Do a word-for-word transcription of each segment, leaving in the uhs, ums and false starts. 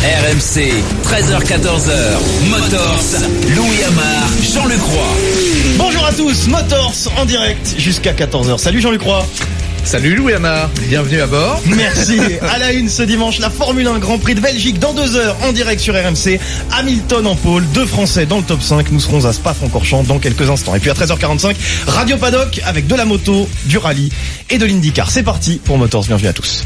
R M C, treize heures quatorze heures, Motors, Louis Amar, Jean-Luc Roy. Bonjour à tous, Motors en direct jusqu'à quatorze heures. Salut Jean-Luc Roy. Salut Louis Amar, bienvenue à bord. Merci. À la une ce dimanche, la Formule un Grand Prix de Belgique dans deux heures en direct sur R M C. Hamilton en pôle, deux Français dans le top cinq. Nous serons à Spa-Francorchamps dans quelques instants. Et puis à treize heures quarante-cinq, Radio Paddock avec de la moto, du rallye et de l'IndyCar. C'est parti pour Motors, bienvenue à tous.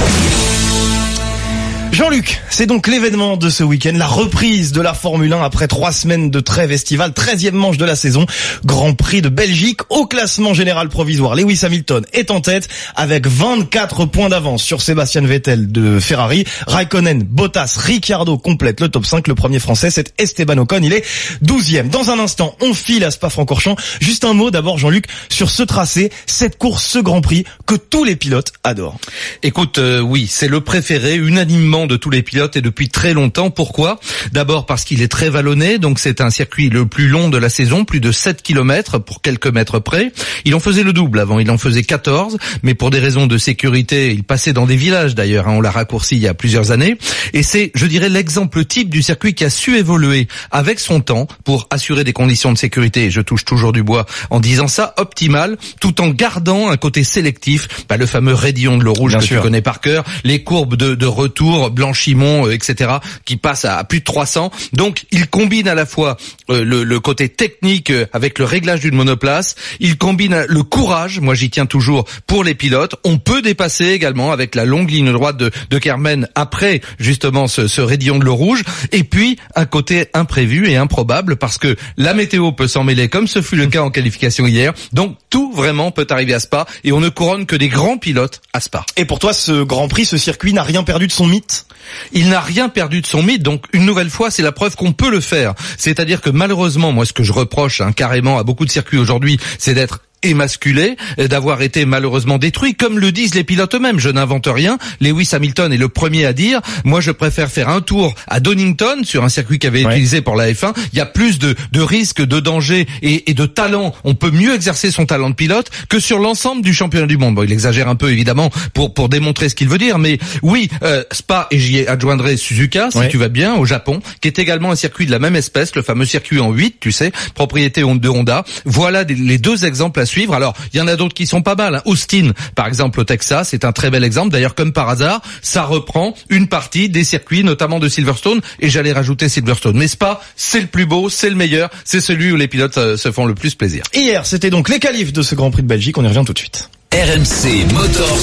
Jean-Luc, c'est donc l'événement de ce week-end, la reprise de la Formule un après trois semaines de trêve estivale, treizième manche de la saison, Grand Prix de Belgique. Au classement général provisoire, Lewis Hamilton est en tête avec vingt-quatre points d'avance sur Sébastien Vettel de Ferrari. Raikkonen, Bottas, Ricciardo complètent le top cinq. Le premier français, c'est Esteban Ocon, il est douzième. Dans un instant, on file à Spa-Francorchamps. Juste un mot d'abord, Jean-Luc, sur ce tracé, cette course, ce Grand Prix que tous les pilotes adorent. Écoute, euh, oui, c'est le préféré unanimement de tous les pilotes et depuis très longtemps. Pourquoi ? D'abord parce qu'il est très vallonné, donc c'est un circuit le plus long de la saison, plus de sept kilomètres pour quelques mètres près. Il en faisait le double avant, il en faisait quatorze, mais pour des raisons de sécurité, il passait dans des villages d'ailleurs, hein, on l'a raccourci il y a plusieurs années. Et c'est, je dirais, l'exemple type du circuit qui a su évoluer avec son temps pour assurer des conditions de sécurité, et je touche toujours du bois en disant ça, optimales, tout en gardant un côté sélectif, bah, le fameux raidillon de l'eau rouge Bien que sûr. Tu connais par cœur, les courbes de, de retour, Blanchimont, euh, et cetera, qui passent à, à plus de trois cents. Donc, il combine à la fois euh, le, le côté technique euh, avec le réglage d'une monoplace. Il combine le courage. Moi, j'y tiens toujours pour les pilotes. On peut dépasser également avec la longue ligne droite de, de Kermen après justement ce, ce raidillon de l'eau rouge. Et puis, un côté imprévu et improbable parce que la météo peut s'en mêler comme ce fut le cas en qualification hier. Donc, tout vraiment peut arriver à Spa et on ne couronne que des grands pilotes à Spa. Et pour toi, ce Grand Prix, ce circuit n'a rien perdu de son mythe ? Il n'a rien perdu de son mythe, donc une nouvelle fois, c'est la preuve qu'on peut le faire. C'est-à-dire que malheureusement, moi, ce que je reproche hein, carrément à beaucoup de circuits aujourd'hui, c'est d'être émasculé, d'avoir été malheureusement détruit, comme le disent les pilotes eux-mêmes. Je n'invente rien. Lewis Hamilton est le premier à dire, moi je préfère faire un tour à Donington, sur un circuit qui avait été ouais. utilisé pour la F un. Il y a plus de, de risques, de dangers et, et de talent. On peut mieux exercer son talent de pilote que sur l'ensemble du championnat du monde. Bon, il exagère un peu évidemment pour pour démontrer ce qu'il veut dire, mais oui, euh, Spa, et j'y adjoindrai Suzuka, si ouais. tu vas bien, au Japon, qui est également un circuit de la même espèce, le fameux circuit en huit, tu sais, propriété de Honda. Voilà les deux exemples à suivre. Alors, il y en a d'autres qui sont pas mal. Hein. Austin, par exemple, au Texas, c'est un très bel exemple. D'ailleurs, comme par hasard, ça reprend une partie des circuits, notamment de Silverstone, et j'allais rajouter Silverstone. Mais Spa, c'est le plus beau, c'est le meilleur, c'est celui où les pilotes euh, se font le plus plaisir. Hier, c'était donc les qualifs de ce Grand Prix de Belgique. On y revient tout de suite. R M C Motors,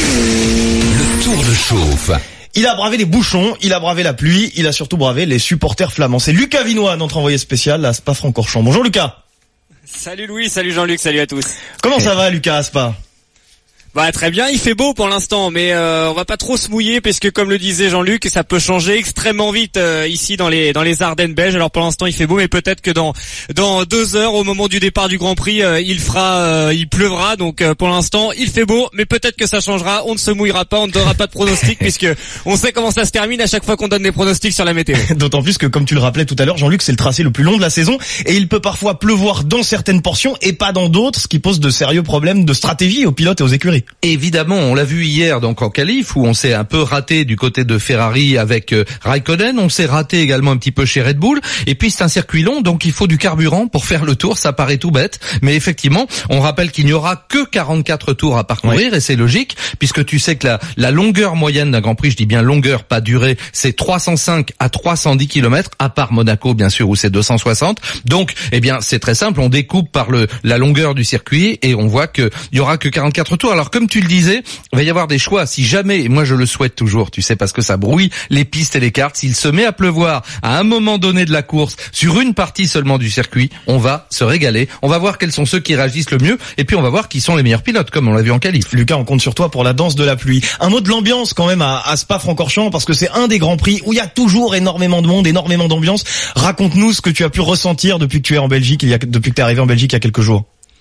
le tour de chauffe. Il a bravé les bouchons, il a bravé la pluie, il a surtout bravé les supporters flamands. C'est Lucas Vinois, notre envoyé spécial à Spa-Francorchamps. Bonjour Lucas. Salut Louis, salut Jean-Luc, salut à tous. Comment ça va Lucas à Spa ? Bah très bien, il fait beau pour l'instant, mais euh, on va pas trop se mouiller puisque comme le disait Jean-Luc, ça peut changer extrêmement vite euh, ici dans les dans les Ardennes belges. Alors pour l'instant il fait beau, mais peut-être que dans dans deux heures au moment du départ du Grand Prix, euh, il fera, euh, il pleuvra. Donc euh, pour l'instant il fait beau, mais peut-être que ça changera. On ne se mouillera pas, on ne donnera pas de pronostics puisque on sait comment ça se termine à chaque fois qu'on donne des pronostics sur la météo. D'autant plus que comme tu le rappelais tout à l'heure, Jean-Luc, c'est le tracé le plus long de la saison et il peut parfois pleuvoir dans certaines portions et pas dans d'autres, ce qui pose de sérieux problèmes de stratégie aux pilotes et aux écuries. Évidemment. On l'a vu hier donc en qualif où on s'est un peu raté du côté de Ferrari avec euh, Raikkonen, on s'est raté également un petit peu chez Red Bull et puis c'est un circuit long donc il faut du carburant pour faire le tour, ça paraît tout bête mais effectivement on rappelle qu'il n'y aura que quarante-quatre tours à parcourir oui. et c'est logique puisque tu sais que la, la longueur moyenne d'un Grand Prix, je dis bien longueur pas durée, c'est trois cent cinq à trois cent dix kilomètres à part Monaco bien sûr où c'est deux cent soixante donc eh bien c'est très simple, on découpe par le la longueur du circuit et on voit qu'il y aura que quarante-quatre tours. Alors comme tu le disais, il va y avoir des choix. Si jamais, et moi je le souhaite toujours, tu sais, parce que ça brouille les pistes et les cartes, s'il se met à pleuvoir à un moment donné de la course, sur une partie seulement du circuit, on va se régaler. On va voir quels sont ceux qui réagissent le mieux, et puis on va voir qui sont les meilleurs pilotes, comme on l'a vu en qualif. Lucas, on compte sur toi pour la danse de la pluie. Un mot de l'ambiance quand même à, à Spa-Francorchamps, parce que c'est un des grands prix où il y a toujours énormément de monde, énormément d'ambiance. Raconte-nous ce que tu as pu ressentir depuis que tu es en Belgique, il y a, depuis que tu es arrivé en Belgique il y a quelques jours.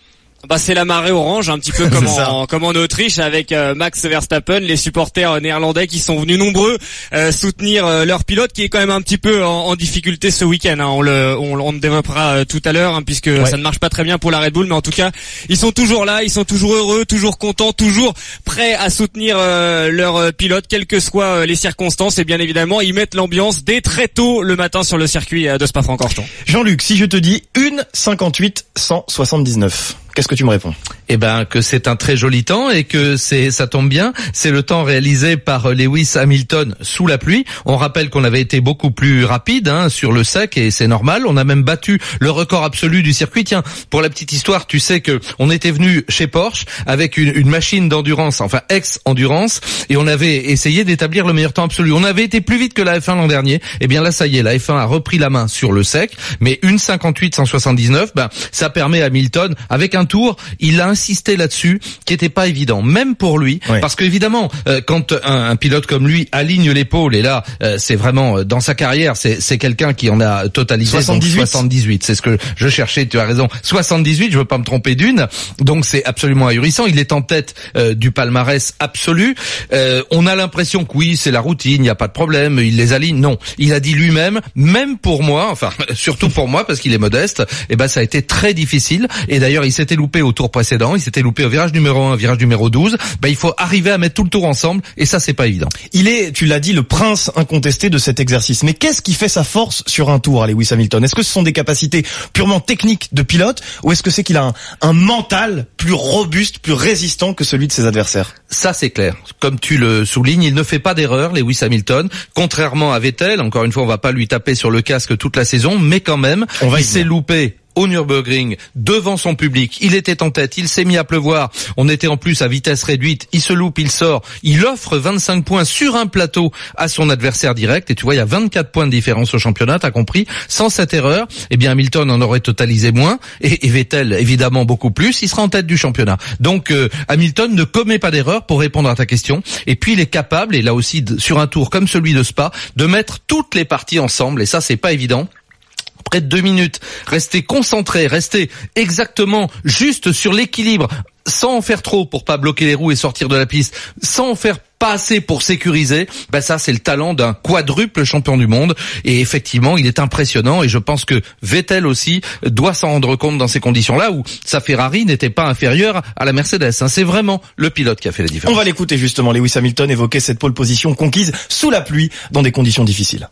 Bah c'est la marée orange, un petit peu comme en, comme en Autriche avec euh, Max Verstappen, les supporters néerlandais qui sont venus nombreux euh, soutenir euh, leur pilote qui est quand même un petit peu en, en difficulté ce week-end. Hein. On le on, on le développera euh, tout à l'heure hein, puisque ouais. ça ne marche pas très bien pour la Red Bull, mais en tout cas ils sont toujours là, ils sont toujours heureux, toujours contents, toujours prêts à soutenir euh, leur euh, pilote quelles que soient euh, les circonstances et bien évidemment ils mettent l'ambiance dès très tôt le matin sur le circuit euh, de Spa-Francorchamps. Jean-Luc, si je te dis une cinquante-huit cent soixante-dix-neuf, qu'est-ce que tu me réponds? Eh ben que c'est un très joli temps et que c'est ça tombe bien, c'est le temps réalisé par Lewis Hamilton sous la pluie. On rappelle qu'on avait été beaucoup plus rapide hein, sur le sec et c'est normal. On a même battu le record absolu du circuit. Tiens, pour la petite histoire, tu sais que on était venu chez Porsche avec une, une machine d'endurance, enfin ex-endurance, et on avait essayé d'établir le meilleur temps absolu. On avait été plus vite que la F un l'an dernier. Eh bien là, ça y est, la F un a repris la main sur le sec, mais une cinquante-huit cent soixante-dix-neuf, ben ça permet à Hamilton avec un tour, il a insisté là-dessus, qui était pas évident, même pour lui, ouais. parce que évidemment, euh, quand un, un pilote comme lui aligne l'épaule, et là, euh, c'est vraiment euh, dans sa carrière, c'est, c'est quelqu'un qui en a totalisé soixante-dix-huit. Donc soixante-dix-huit, c'est ce que je cherchais. Tu as raison, soixante-dix-huit, je veux pas me tromper d'une, donc c'est absolument ahurissant. Il est en tête euh, du palmarès absolu. Euh, on a l'impression que oui, c'est la routine, il n'y a pas de problème, il les aligne. Non, il a dit lui-même, même pour moi, enfin surtout pour moi, parce qu'il est modeste, et ben ça a été très difficile. Et d'ailleurs, il s'était loupé au tour précédent, il s'était loupé au virage numéro un, virage numéro douze, ben il faut arriver à mettre tout le tour ensemble et ça c'est pas évident. Il est, tu l'as dit, le prince incontesté de cet exercice. Mais qu'est-ce qui fait sa force sur un tour à Lewis Hamilton? Est-ce que ce sont des capacités purement techniques de pilote ou est-ce que c'est qu'il a un, un mental plus robuste, plus résistant que celui de ses adversaires? Ça c'est clair. Comme tu le soulignes, il ne fait pas d'erreur, Lewis Hamilton, contrairement à Vettel. Encore une fois, on va pas lui taper sur le casque toute la saison, mais quand même, on va il s'est loupé au Nürburgring, devant son public, il était en tête, il s'est mis à pleuvoir, on était en plus à vitesse réduite, il se loupe, il sort, il offre vingt-cinq points sur un plateau à son adversaire direct, et tu vois, il y a vingt-quatre points de différence au championnat, t'as compris, sans cette erreur, eh bien Hamilton en aurait totalisé moins, et, et Vettel évidemment beaucoup plus, il sera en tête du championnat. Donc euh, Hamilton ne commet pas d'erreur pour répondre à ta question, et puis il est capable, et là aussi de, sur un tour comme celui de Spa, de mettre toutes les parties ensemble, et ça c'est pas évident. Près de deux minutes, rester concentré, rester exactement juste sur l'équilibre, sans en faire trop pour pas bloquer les roues et sortir de la piste, sans en faire pas assez pour sécuriser, ben ça c'est le talent d'un quadruple champion du monde et effectivement il est impressionnant et je pense que Vettel aussi doit s'en rendre compte dans ces conditions-là où sa Ferrari n'était pas inférieure à la Mercedes. Hein. C'est vraiment le pilote qui a fait la différence. On va l'écouter justement, Lewis Hamilton évoquer cette pole position conquise sous la pluie dans des conditions difficiles.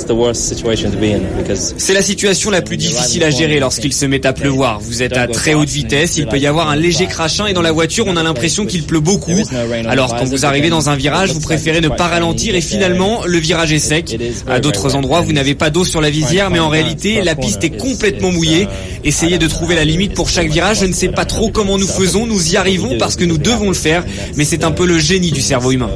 C'est la situation la plus difficile à gérer lorsqu'il se met à pleuvoir. Vous êtes à très haute vitesse, il peut y avoir un léger crachin et dans la voiture on a l'impression qu'il pleut beaucoup. Alors quand vous arrivez dans un virage, vous préférez ne pas ralentir et finalement le virage est sec. À d'autres endroits vous n'avez pas d'eau sur la visière mais en réalité la piste est complètement mouillée. Essayez de trouver la limite pour chaque virage. Je ne sais pas trop comment nous faisons, nous y arrivons parce que nous devons le faire, mais c'est un peu le génie du cerveau humain.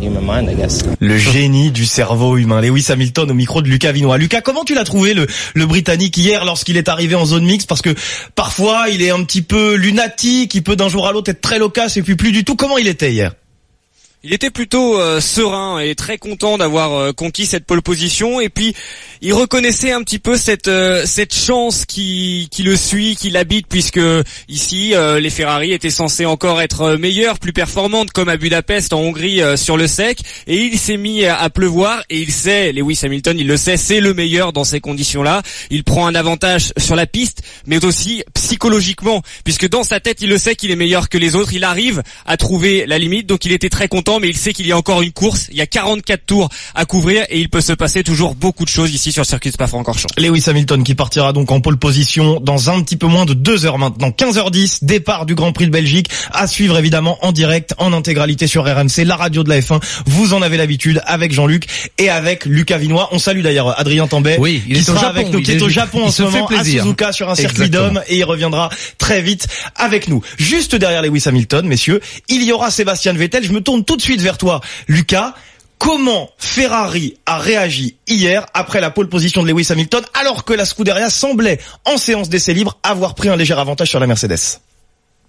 Le génie du cerveau humain. Lewis Hamilton au micro de Lucas Vinoy. Lucas, comment tu l'as trouvé le, le Britannique hier lorsqu'il est arrivé en zone mixte? Parce que parfois il est un petit peu lunatique, il peut d'un jour à l'autre être très loquace et puis plus du tout. Comment il était hier? Il était plutôt euh, serein et très content d'avoir euh, conquis cette pole position et puis il reconnaissait un petit peu cette euh, cette chance qui qui le suit, qui l'habite puisque ici euh, les Ferrari étaient censés encore être meilleures, plus performantes comme à Budapest en Hongrie euh, sur le sec et il s'est mis à, à pleuvoir et il sait, Lewis Hamilton, il le sait, c'est le meilleur dans ces conditions-là. Il prend un avantage sur la piste mais aussi psychologiquement puisque dans sa tête il le sait qu'il est meilleur que les autres, il arrive à trouver la limite donc il était très content. Mais il sait qu'il y a encore une course, il y a quarante-quatre tours à couvrir et il peut se passer toujours beaucoup de choses ici sur le circuit de Spa-Francorchamps. Lewis Hamilton qui partira donc en pole position dans un petit peu moins de deux heures maintenant, quinze heures dix, départ du Grand Prix de Belgique, à suivre évidemment en direct, en intégralité sur R M C, la radio de la F un. Vous en avez l'habitude avec Jean-Luc et avec Lucas Vinoy. On salue d'ailleurs Adrien Tambay, oui, il qui est sera au Japon, avec nous, qui est au Japon en ce moment à Suzuka sur un circuit d'hommes et il reviendra très vite avec nous. Juste derrière Lewis Hamilton, messieurs, il y aura Sébastien Vettel. Je me tourne tout de suite vers toi, Lucas. Comment Ferrari a réagi hier après la pole position de Lewis Hamilton alors que la Scuderia semblait en séance d'essai libre avoir pris un léger avantage sur la Mercedes?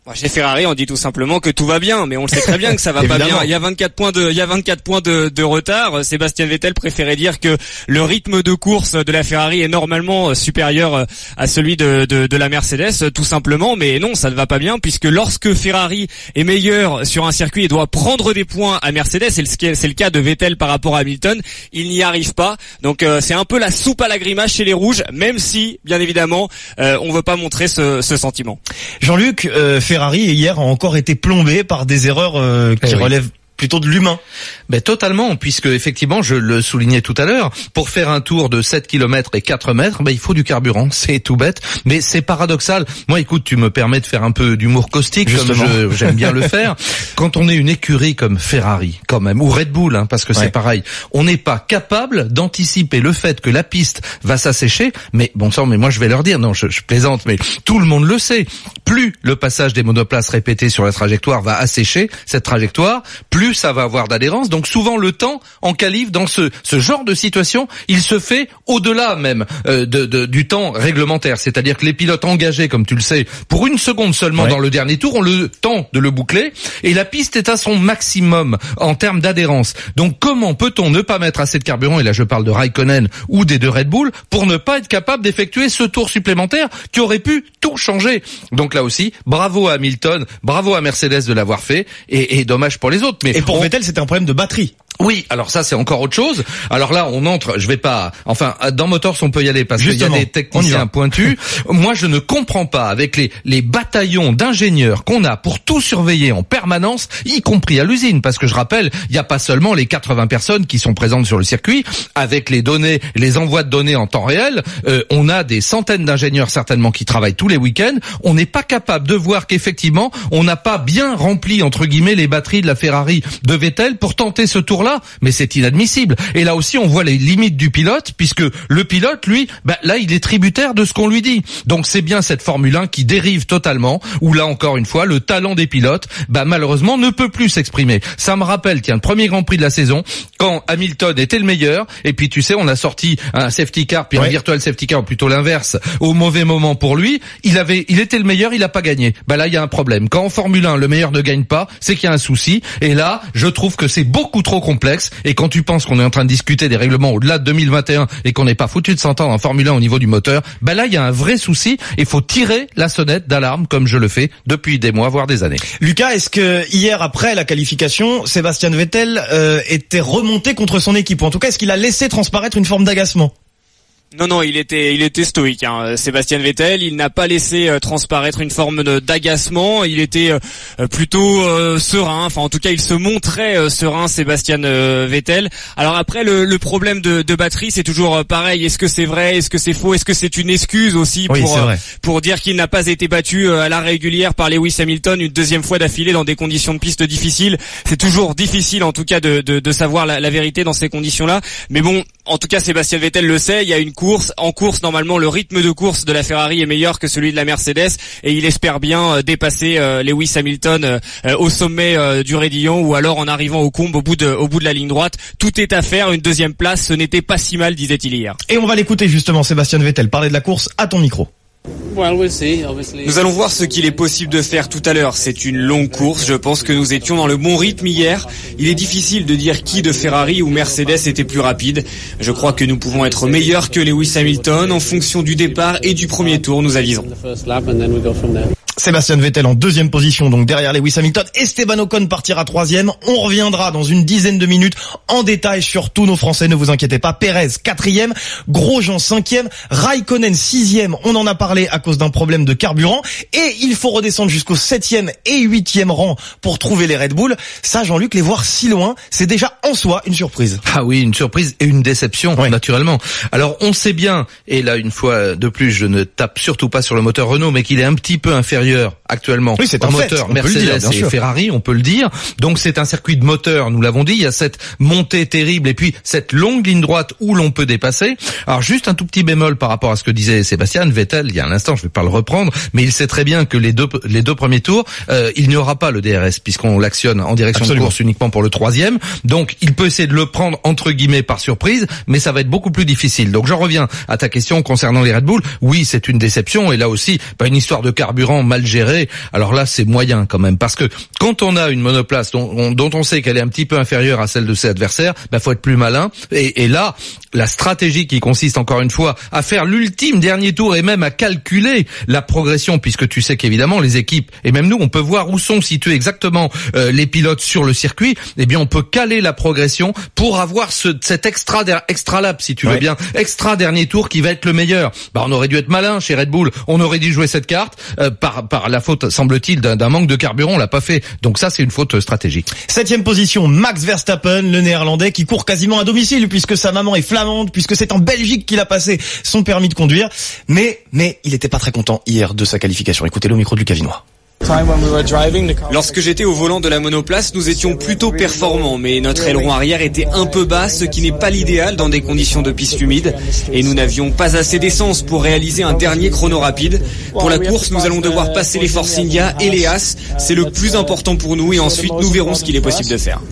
Chez Ferrari, on dit tout simplement que tout va bien, mais on le sait très bien que ça va pas bien. Il y a vingt-quatre points de, il y a vingt-quatre points de, de retard. Sébastien Vettel préférait dire que le rythme de course de la Ferrari est normalement supérieur à celui de, de, de la Mercedes, tout simplement. Mais non, ça ne va pas bien, puisque lorsque Ferrari est meilleur sur un circuit et doit prendre des points à Mercedes, c'est le, c'est le cas de Vettel par rapport à Hamilton, il n'y arrive pas. Donc euh, c'est un peu la soupe à la grimace chez les rouges, même si, bien évidemment, euh, on veut pas montrer ce, ce sentiment. Jean-Luc, euh, Ferrari hier a encore été plombé par des erreurs euh, qui eh relèvent oui. plutôt de l'humain. Ben totalement, puisque effectivement, je le soulignais tout à l'heure, pour faire un tour de sept kilomètres et quatre mètres, ben il faut du carburant, c'est tout bête, mais c'est paradoxal. Moi, écoute, tu me permets de faire un peu d'humour caustique, justement, comme je, j'aime bien le faire. Quand on est une écurie comme Ferrari, quand même, ou Red Bull, hein, parce que ouais. c'est pareil, on n'est pas capable d'anticiper le fait que la piste va s'assécher, mais bon sang, mais moi je vais leur dire, non, je, je plaisante, mais tout le monde le sait, plus le passage des monoplaces répétés sur la trajectoire va assécher cette trajectoire, plus ça va avoir d'adhérence. Donc souvent le temps en qualif dans ce ce genre de situation, il se fait au-delà même euh, de, de du temps réglementaire, c'est-à-dire que les pilotes engagés, comme tu le sais, pour une seconde seulement ouais. dans le dernier tour ont le temps de le boucler et la piste est à son maximum en termes d'adhérence. Donc comment peut-on ne pas mettre assez de carburant, et là je parle de Raikkonen ou des deux Red Bull, pour ne pas être capable d'effectuer ce tour supplémentaire qui aurait pu tout changer. Donc là aussi, bravo à Hamilton, bravo à Mercedes de l'avoir fait, et, et dommage pour les autres. Mais et pour on... Vettel, c'était un problème de batterie. Oui, alors ça c'est encore autre chose. Alors là on entre, je vais pas, enfin dans Motors on peut y aller parce qu'il y a des techniciens pointus. Moi je ne comprends pas, avec les les bataillons d'ingénieurs qu'on a pour tout surveiller en permanence, y compris à l'usine, parce que je rappelle, il n'y a pas seulement les quatre-vingts personnes qui sont présentes sur le circuit, avec les données, les envois de données en temps réel, euh, on a des centaines d'ingénieurs certainement qui travaillent tous les week-ends. On n'est pas capable de voir qu'effectivement on n'a pas bien rempli entre guillemets les batteries de la Ferrari de Vettel pour tenter ce tour là, mais c'est inadmissible. Et là aussi on voit les limites du pilote, puisque le pilote lui, bah, là il est tributaire de ce qu'on lui dit. Donc c'est bien cette Formule un qui dérive totalement, où là encore une fois le talent des pilotes bah, malheureusement ne peut plus s'exprimer. Ça me rappelle tiens le premier Grand Prix de la saison, quand Hamilton était le meilleur, et puis tu sais on a sorti un safety car, puis ouais. un virtual safety car, ou plutôt l'inverse, au mauvais moment pour lui. Il avait, il était le meilleur, il a pas gagné. Bah là il y a un problème. Quand en Formule un le meilleur ne gagne pas, c'est qu'il y a un souci. Et là je trouve que c'est beaucoup trop complexe. Et quand tu penses qu'on est en train de discuter des règlements au-delà de deux mille vingt et un et qu'on n'est pas foutu de s'entendre en Formule un au niveau du moteur, ben là il y a un vrai souci. Il faut tirer la sonnette d'alarme comme je le fais depuis des mois voire des années. Lucas, est-ce que hier après la qualification, Sébastien Vettel euh, était remonté contre son équipe, ou en tout cas est-ce qu'il a laissé transparaître une forme d'agacement? Non, non, il était, il était stoïque, hein. Sébastien Vettel, il n'a pas laissé euh, transparaître une forme de, d'agacement. Il était euh, plutôt euh, serein. Enfin, en tout cas, il se montrait euh, serein, Sébastien euh, Vettel. Alors après, le, le problème de, de batterie, c'est toujours euh, pareil. Est-ce que c'est vrai? Est-ce que c'est faux? Est-ce que c'est une excuse aussi oui, pour euh, pour dire qu'il n'a pas été battu euh, à la régulière par Lewis Hamilton une deuxième fois d'affilée dans des conditions de piste difficiles? C'est toujours difficile, en tout cas, de, de, de savoir la, la vérité dans ces conditions-là. Mais bon, en tout cas, Sébastien Vettel le sait. Il y a une course. En course, normalement, le rythme de course de la Ferrari est meilleur que celui de la Mercedes, et il espère bien euh, dépasser euh, Lewis Hamilton euh, euh, au sommet euh, du raidillon, ou alors en arrivant au combe au bout de au bout de la ligne droite. Tout est à faire. Une deuxième place, ce n'était pas si mal, disait-il hier. Et on va l'écouter justement, Sébastien Vettel, parler de la course à ton micro. Nous allons voir ce qu'il est possible de faire tout à l'heure. C'est une longue course. Je pense que nous étions dans le bon rythme hier. Il est difficile de dire qui de Ferrari ou Mercedes était plus rapide. Je crois que nous pouvons être meilleurs que Lewis Hamilton en fonction du départ et du premier tour, nous avisons. Sébastien Vettel en deuxième position, donc derrière Lewis Hamilton. Esteban Ocon partira troisième. On reviendra dans une dizaine de minutes en détail sur tous nos Français, ne vous inquiétez pas. Pérez quatrième, Grosjean cinquième, Raikkonen sixième. On en a parlé à cause d'un problème de carburant. Et il faut redescendre jusqu'au septième et huitième rang pour trouver les Red Bull. Ça, Jean-Luc, les voir si loin, c'est déjà en soi une surprise. Ah oui, une surprise et une déception, ouais. naturellement. Alors on sait bien, et là une fois de plus, je ne tape surtout pas sur le moteur Renault, mais qu'il est un petit peu inférieur actuellement oui, c'est en un moteur fait, Mercedes dire, et sûr. Ferrari, on peut le dire. Donc c'est un circuit de moteur, nous l'avons dit, il y a cette montée terrible et puis cette longue ligne droite où l'on peut dépasser. Alors juste un tout petit bémol par rapport à ce que disait Sébastien Vettel il y a un instant, je vais pas le reprendre, mais il sait très bien que les deux les deux premiers tours, euh, il n'y aura pas le D R S puisqu'on l'actionne en direction Absolument. de course uniquement pour le troisième. Donc il peut essayer de le prendre entre guillemets par surprise, mais ça va être beaucoup plus difficile. Donc j'en reviens à ta question concernant les Red Bull. Oui, c'est une déception et là aussi, pas une histoire de carburant mal gérée, alors là c'est moyen quand même, parce que quand on a une monoplace dont on, dont on sait qu'elle est un petit peu inférieure à celle de ses adversaires, bah faut être plus malin, et, et là la stratégie qui consiste encore une fois à faire l'ultime dernier tour et même à calculer la progression, puisque tu sais qu'évidemment les équipes et même nous on peut voir où sont situés exactement euh, les pilotes sur le circuit, eh bien on peut caler la progression pour avoir ce, cet extra extra lap si tu veux ouais. bien, extra dernier tour qui va être le meilleur. Bah on aurait dû être malin chez Red Bull, on aurait dû jouer cette carte euh, par par la faute semble-t-il d'un, d'un manque de carburant, on l'a pas fait. Donc ça c'est une faute stratégique. Septième position, Max Verstappen, le Néerlandais qui court quasiment à domicile puisque sa maman est flamande, puisque c'est en Belgique qu'il a passé son permis de conduire. Mais mais il était pas très content hier de sa qualification. Écoutez-le au micro de Lucas Vinois. Lorsque j'étais au volant de la monoplace, nous étions plutôt performants, mais notre aileron arrière était un peu bas, ce qui n'est pas l'idéal dans des conditions de piste humide, et nous n'avions pas assez d'essence pour réaliser un dernier chrono rapide. Pour la course, nous allons devoir passer les Force India et les Haas, c'est le plus important pour nous, et ensuite nous verrons ce qu'il est possible de faire.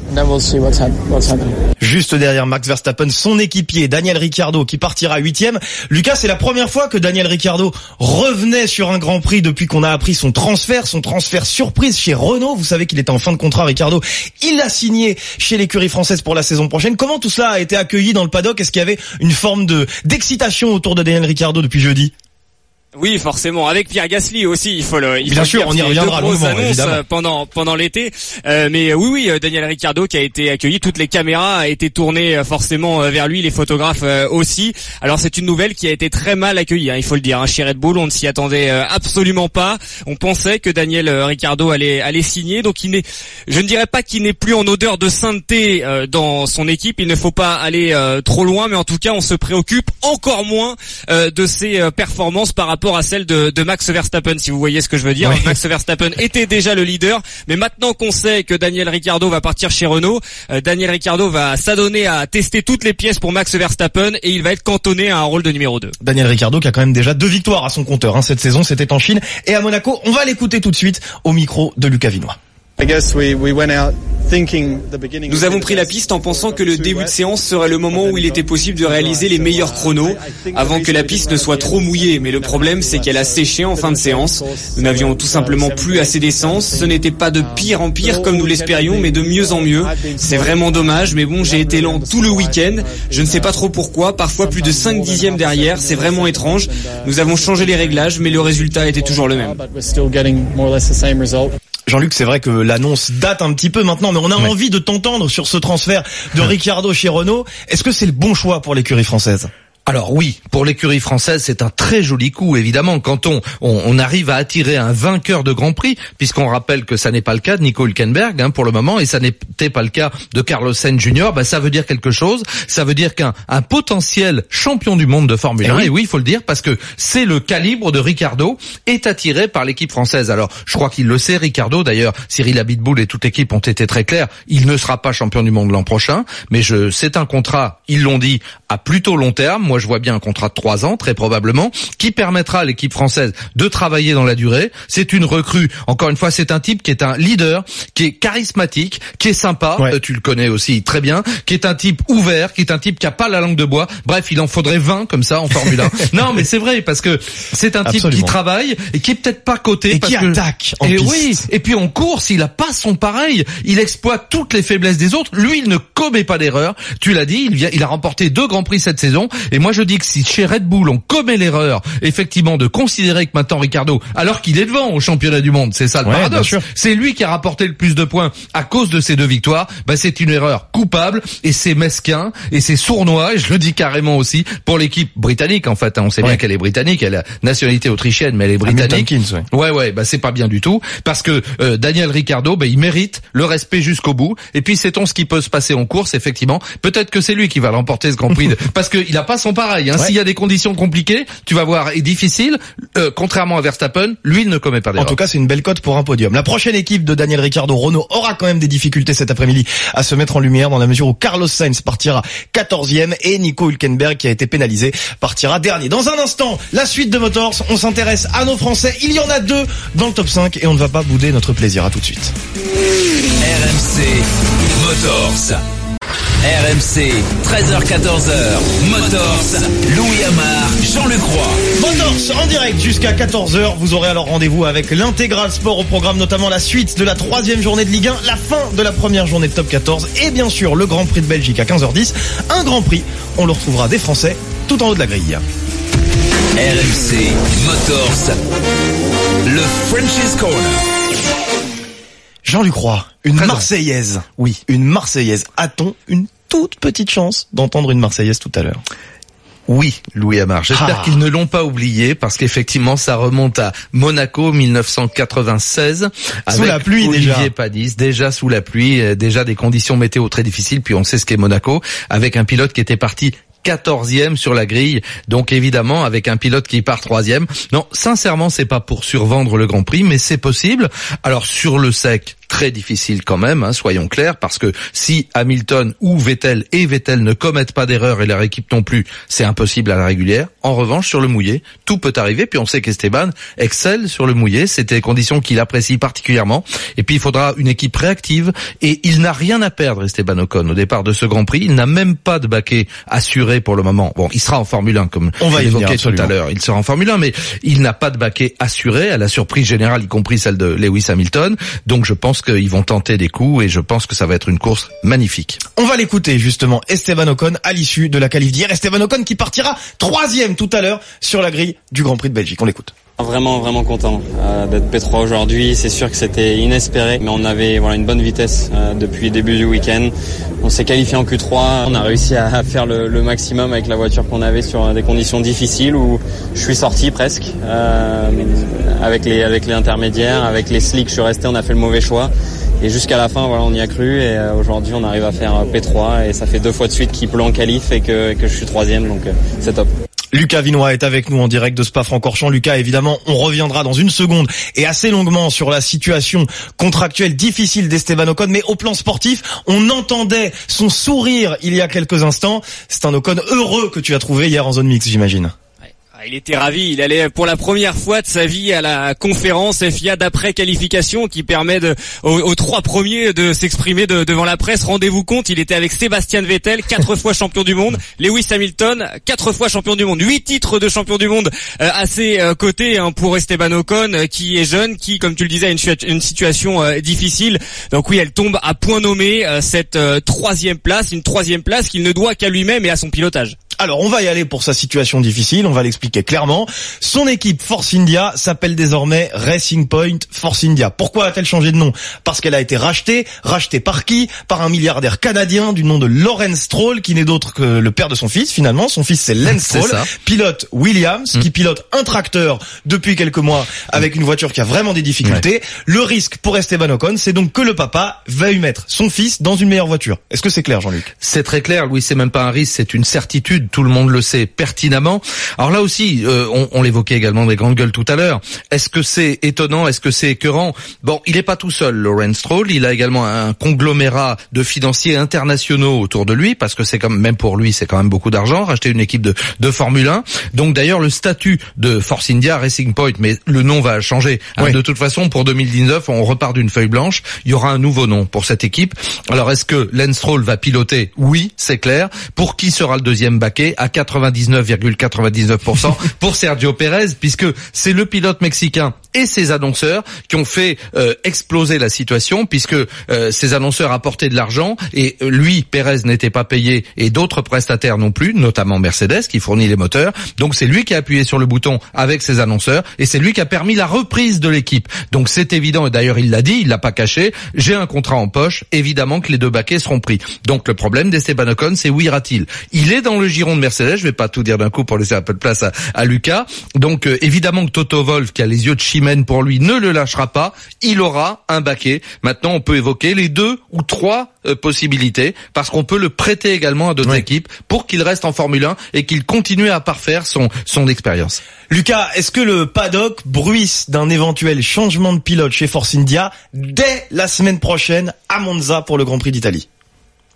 Juste derrière Max Verstappen, son équipier Daniel Ricciardo qui partira huitième. Lucas, c'est la première fois que Daniel Ricciardo revenait sur un Grand Prix depuis qu'on a appris son transfert, son transfert surprise chez Renault. Vous savez qu'il était en fin de contrat, Ricciardo. Il a signé chez l'écurie française pour la saison prochaine. Comment tout cela a été accueilli dans le paddock? Est-ce qu'il y avait une forme de d'excitation autour de Daniel Ricciardo depuis jeudi? Oui, forcément, avec Pierre Gasly aussi, il faut le. Il Bien faut sûr, on y reviendra longuement, évidemment. Pendant pendant l'été, euh, mais oui, oui, Daniel Ricciardo qui a été accueilli, toutes les caméras a été tournées forcément vers lui, les photographes aussi. Alors c'est une nouvelle qui a été très mal accueillie, hein, il faut le dire. Hein, chez Red Bull, on ne s'y attendait absolument pas. On pensait que Daniel Ricciardo allait allait signer, donc il n'est, je ne dirais pas qu'il n'est plus en odeur de sainteté euh, dans son équipe. Il ne faut pas aller euh, trop loin, mais en tout cas, on se préoccupe encore moins euh, de ses euh, performances par rapport à celle de, de Max Verstappen, si vous voyez ce que je veux dire. Oui. Max Verstappen était déjà le leader, mais maintenant qu'on sait que Daniel Ricciardo va partir chez Renault, euh, Daniel Ricciardo va s'adonner à tester toutes les pièces pour Max Verstappen et il va être cantonné à un rôle de numéro deux. Daniel Ricciardo qui a quand même déjà deux victoires à son compteur, hein, cette saison, c'était en Chine et à Monaco. On va l'écouter tout de suite au micro de Lucas Vinois. Nous avons pris la piste en pensant que le début de séance serait le moment où il était possible de réaliser les meilleurs chronos avant que la piste ne soit trop mouillée. Mais le problème, c'est qu'elle a séché en fin de séance. Nous n'avions tout simplement plus assez d'essence. Ce n'était pas de pire en pire comme nous l'espérions, mais de mieux en mieux. C'est vraiment dommage, mais bon, j'ai été lent tout le week-end. Je ne sais pas trop pourquoi. Parfois plus de cinq dixièmes derrière. C'est vraiment étrange. Nous avons changé les réglages, mais le résultat était toujours le même. Jean-Luc, c'est vrai que l'annonce date un petit peu maintenant, mais on a ouais. envie de t'entendre sur ce transfert de Ricciardo chez Renault. Est-ce que c'est le bon choix pour l'écurie française ? Alors oui, pour l'écurie française, c'est un très joli coup, évidemment, quand on, on, on arrive à attirer un vainqueur de Grand Prix, puisqu'on rappelle que ça n'est pas le cas de Nico Hülkenberg, hein, pour le moment, et ça n'était pas le cas de Carlos Sainz junior, bah, ça veut dire quelque chose, ça veut dire qu'un un potentiel champion du monde de Formule un, et oui, et oui il faut le dire, parce que c'est le calibre de Ricciardo, est attiré par l'équipe française. Alors, je crois qu'il le sait, Ricciardo, d'ailleurs, Cyril Abitboul et toute l'équipe ont été très clairs, il ne sera pas champion du monde l'an prochain, mais je, c'est un contrat, ils l'ont dit, à plutôt long terme. Moi, je vois bien un contrat de trois ans, très probablement, qui permettra à l'équipe française de travailler dans la durée. C'est une recrue. Encore une fois, c'est un type qui est un leader, qui est charismatique, qui est sympa. Ouais. Euh, tu le connais aussi très bien. Qui est un type ouvert, qui est un type qui a pas la langue de bois. Bref, il en faudrait vingt comme ça en Formule un. Non, mais c'est vrai parce que c'est un type Absolument. Qui travaille et qui est peut-être pas coté. Et parce qui que... attaque en et piste. Oui. Et puis en course, il a pas son pareil. Il exploite toutes les faiblesses des autres. Lui, il ne commet pas d'erreur. Tu l'as dit, il vient, il a remporté deux grands prix cette saison. Et moi, je dis que si chez Red Bull, on commet l'erreur, effectivement, de considérer que maintenant Ricciardo, alors qu'il est devant au championnat du monde, c'est ça le ouais, paradoxe, c'est lui qui a rapporté le plus de points à cause de ces deux victoires, bah c'est une erreur coupable, et c'est mesquin, et c'est sournois, et je le dis carrément aussi, pour l'équipe britannique, en fait, hein, on sait ouais. bien qu'elle est britannique, elle a nationalité autrichienne, mais elle est britannique. Hamilton Keynes, ouais. ouais, ouais, bah c'est pas bien du tout, parce que euh, Daniel Ricciardo, bah il mérite le respect jusqu'au bout, et puis sait-on ce qui peut se passer en course, effectivement, peut-être que c'est lui qui va remporter ce Grand Prix, de... parce qu'il a pas son pareil, hein, ouais. s'il y a des conditions compliquées, tu vas voir, et difficiles, euh, contrairement à Verstappen, lui il ne commet pas d'erreur. En tout cas, c'est une belle cote pour un podium. La prochaine équipe de Daniel Ricciardo, Renault, aura quand même des difficultés cet après-midi à se mettre en lumière dans la mesure où Carlos Sainz partira quatorzième et Nico Hülkenberg, qui a été pénalisé, partira dernier. Dans un instant, la suite de Motors, on s'intéresse à nos Français. Il y en a deux dans le top cinq et on ne va pas bouder notre plaisir. À tout de suite. R M C Motors. R M C, treize heures quatorze heures, Motors, Louis Amar, Jean-Luc Roy. Motors en direct jusqu'à quatorze heures. Vous aurez alors rendez-vous avec l'intégral sport au programme, notamment la suite de la troisième journée de Ligue un, la fin de la première journée de Top quatorze et bien sûr le Grand Prix de Belgique à quinze heures dix. Un Grand Prix, on le retrouvera des Français tout en haut de la grille. R M C, Motors, le French's Corner. Jean-Luc Roy, une Très Marseillaise. bien. Oui. Une Marseillaise. A-t-on une toute petite chance d'entendre une Marseillaise tout à l'heure? Oui, Louis Amar. J'espère Ah. qu'ils ne l'ont pas oublié parce qu'effectivement, ça remonte à Monaco mille neuf cent quatre-vingt-seize. Sous la pluie, Olivier déjà. Panis, déjà sous la pluie, euh, déjà des conditions météo très difficiles. Puis on sait ce qu'est Monaco, avec un pilote qui était parti quatorzième sur la grille, donc évidemment avec un pilote qui part troisième. Non, sincèrement, c'est pas pour survendre le Grand Prix, mais c'est possible. Alors sur le sec, très difficile quand même, hein, soyons clairs, parce que si Hamilton ou Vettel et Vettel ne commettent pas d'erreur et leur équipe non plus, c'est impossible à la régulière. En revanche, sur le mouillé, tout peut arriver. Puis on sait qu'Esteban excelle sur le mouillé, c'était des conditions qu'il apprécie particulièrement. Et puis il faudra une équipe réactive et il n'a rien à perdre, Esteban Ocon, au départ de ce Grand Prix. Il n'a même pas de baquet assuré pour le moment. Bon, il sera en Formule un, comme On va je y venir, l'évoquais tout absolument. à l'heure. Il sera en Formule un, mais il n'a pas de baquet assuré, à la surprise générale, y compris celle de Lewis Hamilton. Donc je pense qu'ils vont tenter des coups et je pense que ça va être une course magnifique. On va l'écouter justement, Esteban Ocon à l'issue de la qualif d'hier. Esteban Ocon qui partira troisième tout à l'heure sur la grille du Grand Prix de Belgique. On l'écoute. Vraiment, vraiment content euh, d'être P trois aujourd'hui. C'est sûr que c'était inespéré, mais on avait voilà une bonne vitesse euh, depuis le début du week-end. On s'est qualifié en Q trois. On a réussi à, à faire le, le maximum avec la voiture qu'on avait sur des conditions difficiles où je suis sorti presque. Euh, avec les avec les intermédiaires, avec les slicks, je suis resté. On a fait le mauvais choix. Et jusqu'à la fin, voilà, on y a cru. Et euh, aujourd'hui, on arrive à faire P trois. Et ça fait deux fois de suite qu'il pleut en qualif et que, que je suis troisième. Donc euh, c'est top. Lucas Vinoy est avec nous en direct de Spa-Francorchamps. Lucas, évidemment, on reviendra dans une seconde et assez longuement sur la situation contractuelle difficile d'Esteban Ocon, mais au plan sportif, on entendait son sourire il y a quelques instants. C'est un Ocon heureux que tu as trouvé hier en zone mixte, j'imagine. Il était ravi, il allait pour la première fois de sa vie à la conférence F I A d'après qualification qui permet de, aux, aux trois premiers de s'exprimer de, devant la presse. Rendez-vous compte, il était avec Sébastien Vettel, quatre fois champion du monde, Lewis Hamilton, quatre fois champion du monde, huit titres de champion du monde euh, à ses euh, côtés hein, pour Esteban Ocon euh, qui est jeune, qui comme tu le disais a une, une situation euh, difficile. Donc oui, elle tombe à point nommé euh, cette euh, troisième place, une troisième place qu'il ne doit qu'à lui-même et à son pilotage. Alors on va y aller pour sa situation difficile, on va l'expliquer clairement. Son équipe Force India s'appelle désormais Racing Point Force India. Pourquoi a-t-elle changé de nom? Parce qu'elle a été rachetée. Rachetée par qui? Par un milliardaire canadien du nom de Lawrence Stroll, qui n'est d'autre que le père de son fils finalement. Son fils c'est Lance Stroll, pilote Williams, mmh. qui pilote un tracteur depuis quelques mois avec une voiture qui a vraiment des difficultés. Ouais. Le risque pour Esteban Ocon, c'est donc que le papa va y mettre son fils dans une meilleure voiture. Est-ce que c'est clair, Jean-Luc? C'est très clair, Louis, c'est même pas un risque, c'est une certitude. Tout le monde le sait pertinemment. Alors là aussi, euh, on, on l'évoquait également des grandes gueules tout à l'heure. Est-ce que c'est étonnant? Est-ce que c'est écœurant? Bon, il est pas tout seul, Lawrence Stroll. Il a également un conglomérat de financiers internationaux autour de lui, parce que c'est comme même pour lui, c'est quand même beaucoup d'argent. Racheter une équipe de, de Formule un. Donc d'ailleurs, le statut de Force India, Racing Point, mais le nom va changer. Hein, oui. De toute façon, pour deux mille dix-neuf, on repart d'une feuille blanche. Il y aura un nouveau nom pour cette équipe. Alors, est-ce que Lance Stroll va piloter? Oui, c'est clair. Pour qui sera le deuxième baquet? À quatre-vingt-dix-neuf virgule quatre-vingt-dix-neuf pour cent pour Sergio Pérez, puisque c'est le pilote mexicain et ses annonceurs qui ont fait euh, exploser la situation, puisque euh, ces annonceurs apportaient de l'argent et euh, lui, Pérez, n'était pas payé et d'autres prestataires non plus, notamment Mercedes qui fournit les moteurs. Donc c'est lui qui a appuyé sur le bouton avec ses annonceurs et c'est lui qui a permis la reprise de l'équipe. Donc c'est évident, et d'ailleurs il l'a dit, il l'a pas caché, j'ai un contrat en poche, évidemment que les deux baquets seront pris. Donc le problème d'Esteban Ocon, c'est où ira-t-il? Il est dans le giron de Mercedes, je vais pas tout dire d'un coup pour laisser un peu de place à, à Lucas. Donc euh, évidemment que Toto Wolff, qui a les yeux de chimène pour lui, ne le lâchera pas. Il aura un baquet. Maintenant, on peut évoquer les deux ou trois euh, possibilités, parce qu'on peut le prêter également à d'autres oui. équipes pour qu'il reste en Formule un et qu'il continue à parfaire son son expérience. Lucas, est-ce que le paddock bruisse d'un éventuel changement de pilote chez Force India dès la semaine prochaine à Monza pour le Grand Prix d'Italie?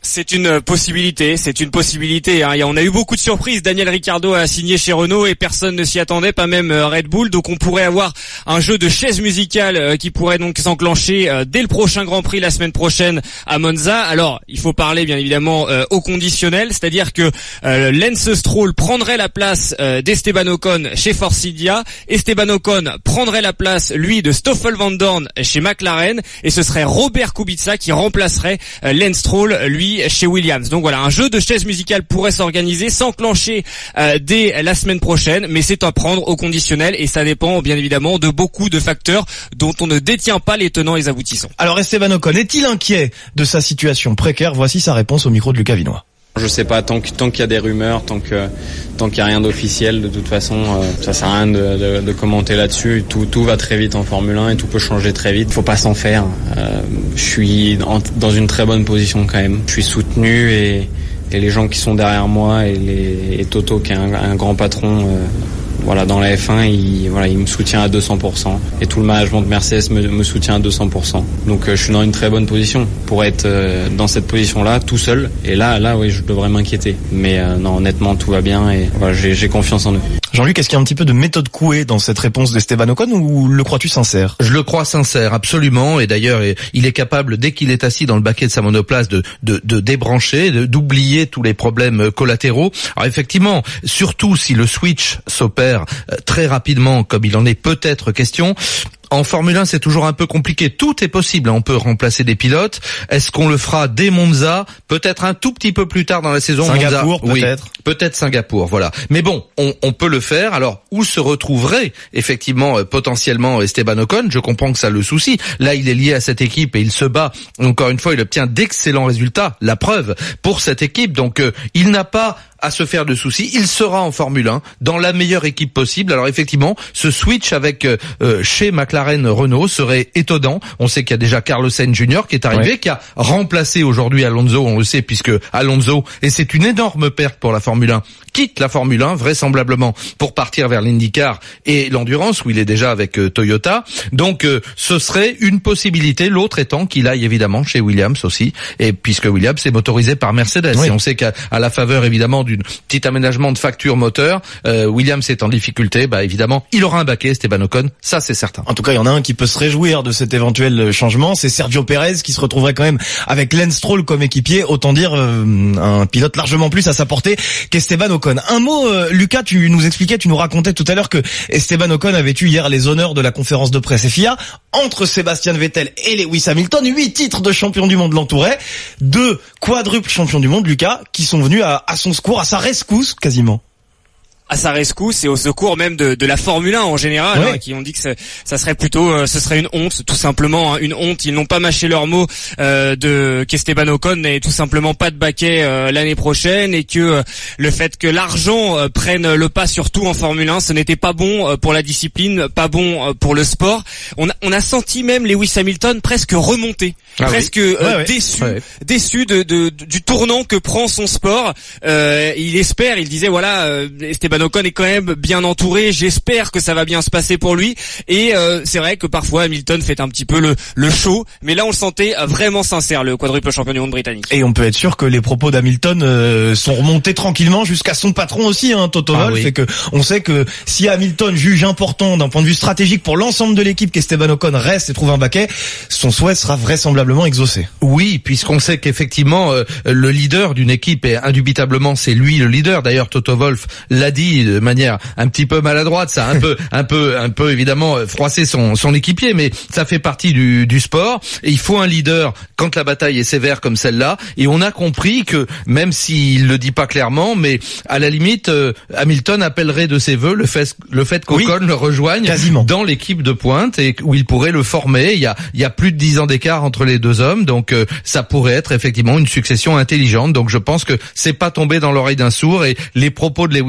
C'est une possibilité, c'est une possibilité. Hein. On a eu beaucoup de surprises. Daniel Ricciardo a signé chez Renault et personne ne s'y attendait, pas même Red Bull. Donc on pourrait avoir un jeu de chaises musicales qui pourrait donc s'enclencher dès le prochain Grand Prix la semaine prochaine à Monza. Alors il faut parler bien évidemment euh, au conditionnel, c'est-à-dire que euh, Lance Stroll prendrait la place euh, d'Esteban Ocon chez Force India. Esteban Ocon prendrait la place lui de Stoffel Van Dorn chez McLaren et ce serait Robert Kubica qui remplacerait euh, Lance Stroll lui chez Williams. Donc voilà, un jeu de chaises musicales pourrait s'organiser, s'enclencher euh, dès la semaine prochaine, mais c'est à prendre au conditionnel et ça dépend bien évidemment de beaucoup de facteurs dont on ne détient pas les tenants et les aboutissants. Alors Esteban Ocon est-il inquiet de sa situation précaire? Voici sa réponse au micro de Lucas Vinoy. Je sais pas, tant que, tant qu'il y a des rumeurs, tant que, tant qu'il y a rien d'officiel, de toute façon, euh, ça sert à rien de, de, de commenter là-dessus. Tout, tout va très vite en Formule un et tout peut changer très vite. Faut pas s'en faire. Euh, je suis en, dans une très bonne position quand même. Je suis soutenu et, et les gens qui sont derrière moi et les, et Toto qui est un, un grand patron, euh, voilà, dans la F un, il, voilà, il me soutient à deux cents pour cent et tout le management de Mercedes me, me soutient à deux cents pour cent. Donc euh, je suis dans une très bonne position pour être euh, dans cette position-là, tout seul. Et là, là, oui, je devrais m'inquiéter. Mais euh, non, honnêtement, tout va bien et voilà, j'ai, j'ai confiance en eux. Jean-Luc, est-ce qu'il y a un petit peu de méthode couée dans cette réponse d'Esteban Ocon ou le crois-tu sincère? Je le crois sincère, absolument. Et d'ailleurs, il est capable, dès qu'il est assis dans le baquet de sa monoplace, de, de, de débrancher, de, d'oublier tous les problèmes collatéraux. Alors effectivement, surtout si le switch s'opère très rapidement, comme il en est peut-être question. En Formule un, c'est toujours un peu compliqué. Tout est possible. On peut remplacer des pilotes. Est-ce qu'on le fera dès Monza? Peut-être un tout petit peu plus tard dans la saison. Singapour, Monza, peut-être. Oui, peut-être Singapour, voilà. Mais bon, on, on peut le faire. Alors, où se retrouverait effectivement euh, potentiellement Esteban Ocon? Je comprends que ça le soucie. Là, il est lié à cette équipe et il se bat. Encore une fois, il obtient d'excellents résultats. La preuve pour cette équipe. Donc, euh, il n'a pas à se faire de soucis, il sera en Formule un dans la meilleure équipe possible. Alors effectivement, ce switch avec euh, chez McLaren Renault serait étonnant. On sait qu'il y a déjà Carlos Sainz junior qui est arrivé, ouais. qui a remplacé aujourd'hui Alonso, on le sait, puisque Alonso, et c'est une énorme perte pour la Formule un, quitte la Formule un vraisemblablement pour partir vers l'IndyCar et l'Endurance où il est déjà avec euh, Toyota. Donc euh, ce serait une possibilité, l'autre étant qu'il aille évidemment chez Williams aussi, et puisque Williams est motorisé par Mercedes. Oui. Et on sait qu'à à la faveur évidemment d'une petit aménagement de facture moteur, euh, Williams est en difficulté, bah évidemment, il aura un baquet, Esteban Ocon, ça c'est certain. En tout cas, il y en a un qui peut se réjouir de cet éventuel changement, c'est Sergio Pérez qui se retrouverait quand même avec Lance Stroll comme équipier, autant dire euh, un pilote largement plus à sa portée qu'Esteban Ocon. Un mot, euh, Lucas, tu nous expliquais, tu nous racontais tout à l'heure que Esteban Ocon avait eu hier les honneurs de la conférence de presse F I A. Entre Sébastien Vettel et Lewis Hamilton, huit titres de champion du monde l'entouraient, deux quadruples champions du monde, Lucas, qui sont venus à, à son secours, à sa rescousse quasiment. À sa rescousse et au secours même de, de la Formule un en général, ouais. hein, qui ont dit que ça, ça serait plutôt, euh, ce serait une honte, tout simplement, hein, une honte. Ils n'ont pas mâché leurs mots euh, de qu'Esteban Ocon n'ait tout simplement pas de baquet euh, l'année prochaine et que euh, le fait que l'argent euh, prenne le pas sur tout en Formule un, ce n'était pas bon euh, pour la discipline, pas bon euh, pour le sport. On a, on a senti même Lewis Hamilton presque remonter, ah presque oui. euh, ouais, déçu, ouais. déçu de, de, de, du tournant que prend son sport. Euh, il espère, il disait voilà, euh, Esteban Ocon est quand même bien entouré, j'espère que ça va bien se passer pour lui et euh, c'est vrai que parfois Hamilton fait un petit peu le, le show, mais là on le sentait vraiment sincère, le quadruple champion du monde britannique. Et on peut être sûr que les propos d'Hamilton euh, sont remontés tranquillement jusqu'à son patron aussi, hein, Toto Wolff, ah, oui. et que on sait que si Hamilton juge important d'un point de vue stratégique pour l'ensemble de l'équipe qu'Esteban Ocon reste et trouve un baquet, son souhait sera vraisemblablement exaucé. Oui, puisqu'on sait qu'effectivement euh, le leader d'une équipe est indubitablement c'est lui le leader. D'ailleurs Toto Wolff l'a dit de manière un petit peu maladroite, ça a un peu, un peu, un peu évidemment froissé son, son équipier, mais ça fait partie du, du sport. Et il faut un leader quand la bataille est sévère comme celle-là. Et on a compris que même s'il le dit pas clairement, mais à la limite, euh, Hamilton appellerait de ses voeux le fait, le fait qu'Ocon oui, le rejoigne quasiment dans l'équipe de pointe et où il pourrait le former. Il y a, il y a plus de dix ans d'écart entre les deux hommes, donc euh, ça pourrait être effectivement une succession intelligente. Donc je pense que c'est pas tombé dans l'oreille d'un sourd et les propos de Lewis Hamilton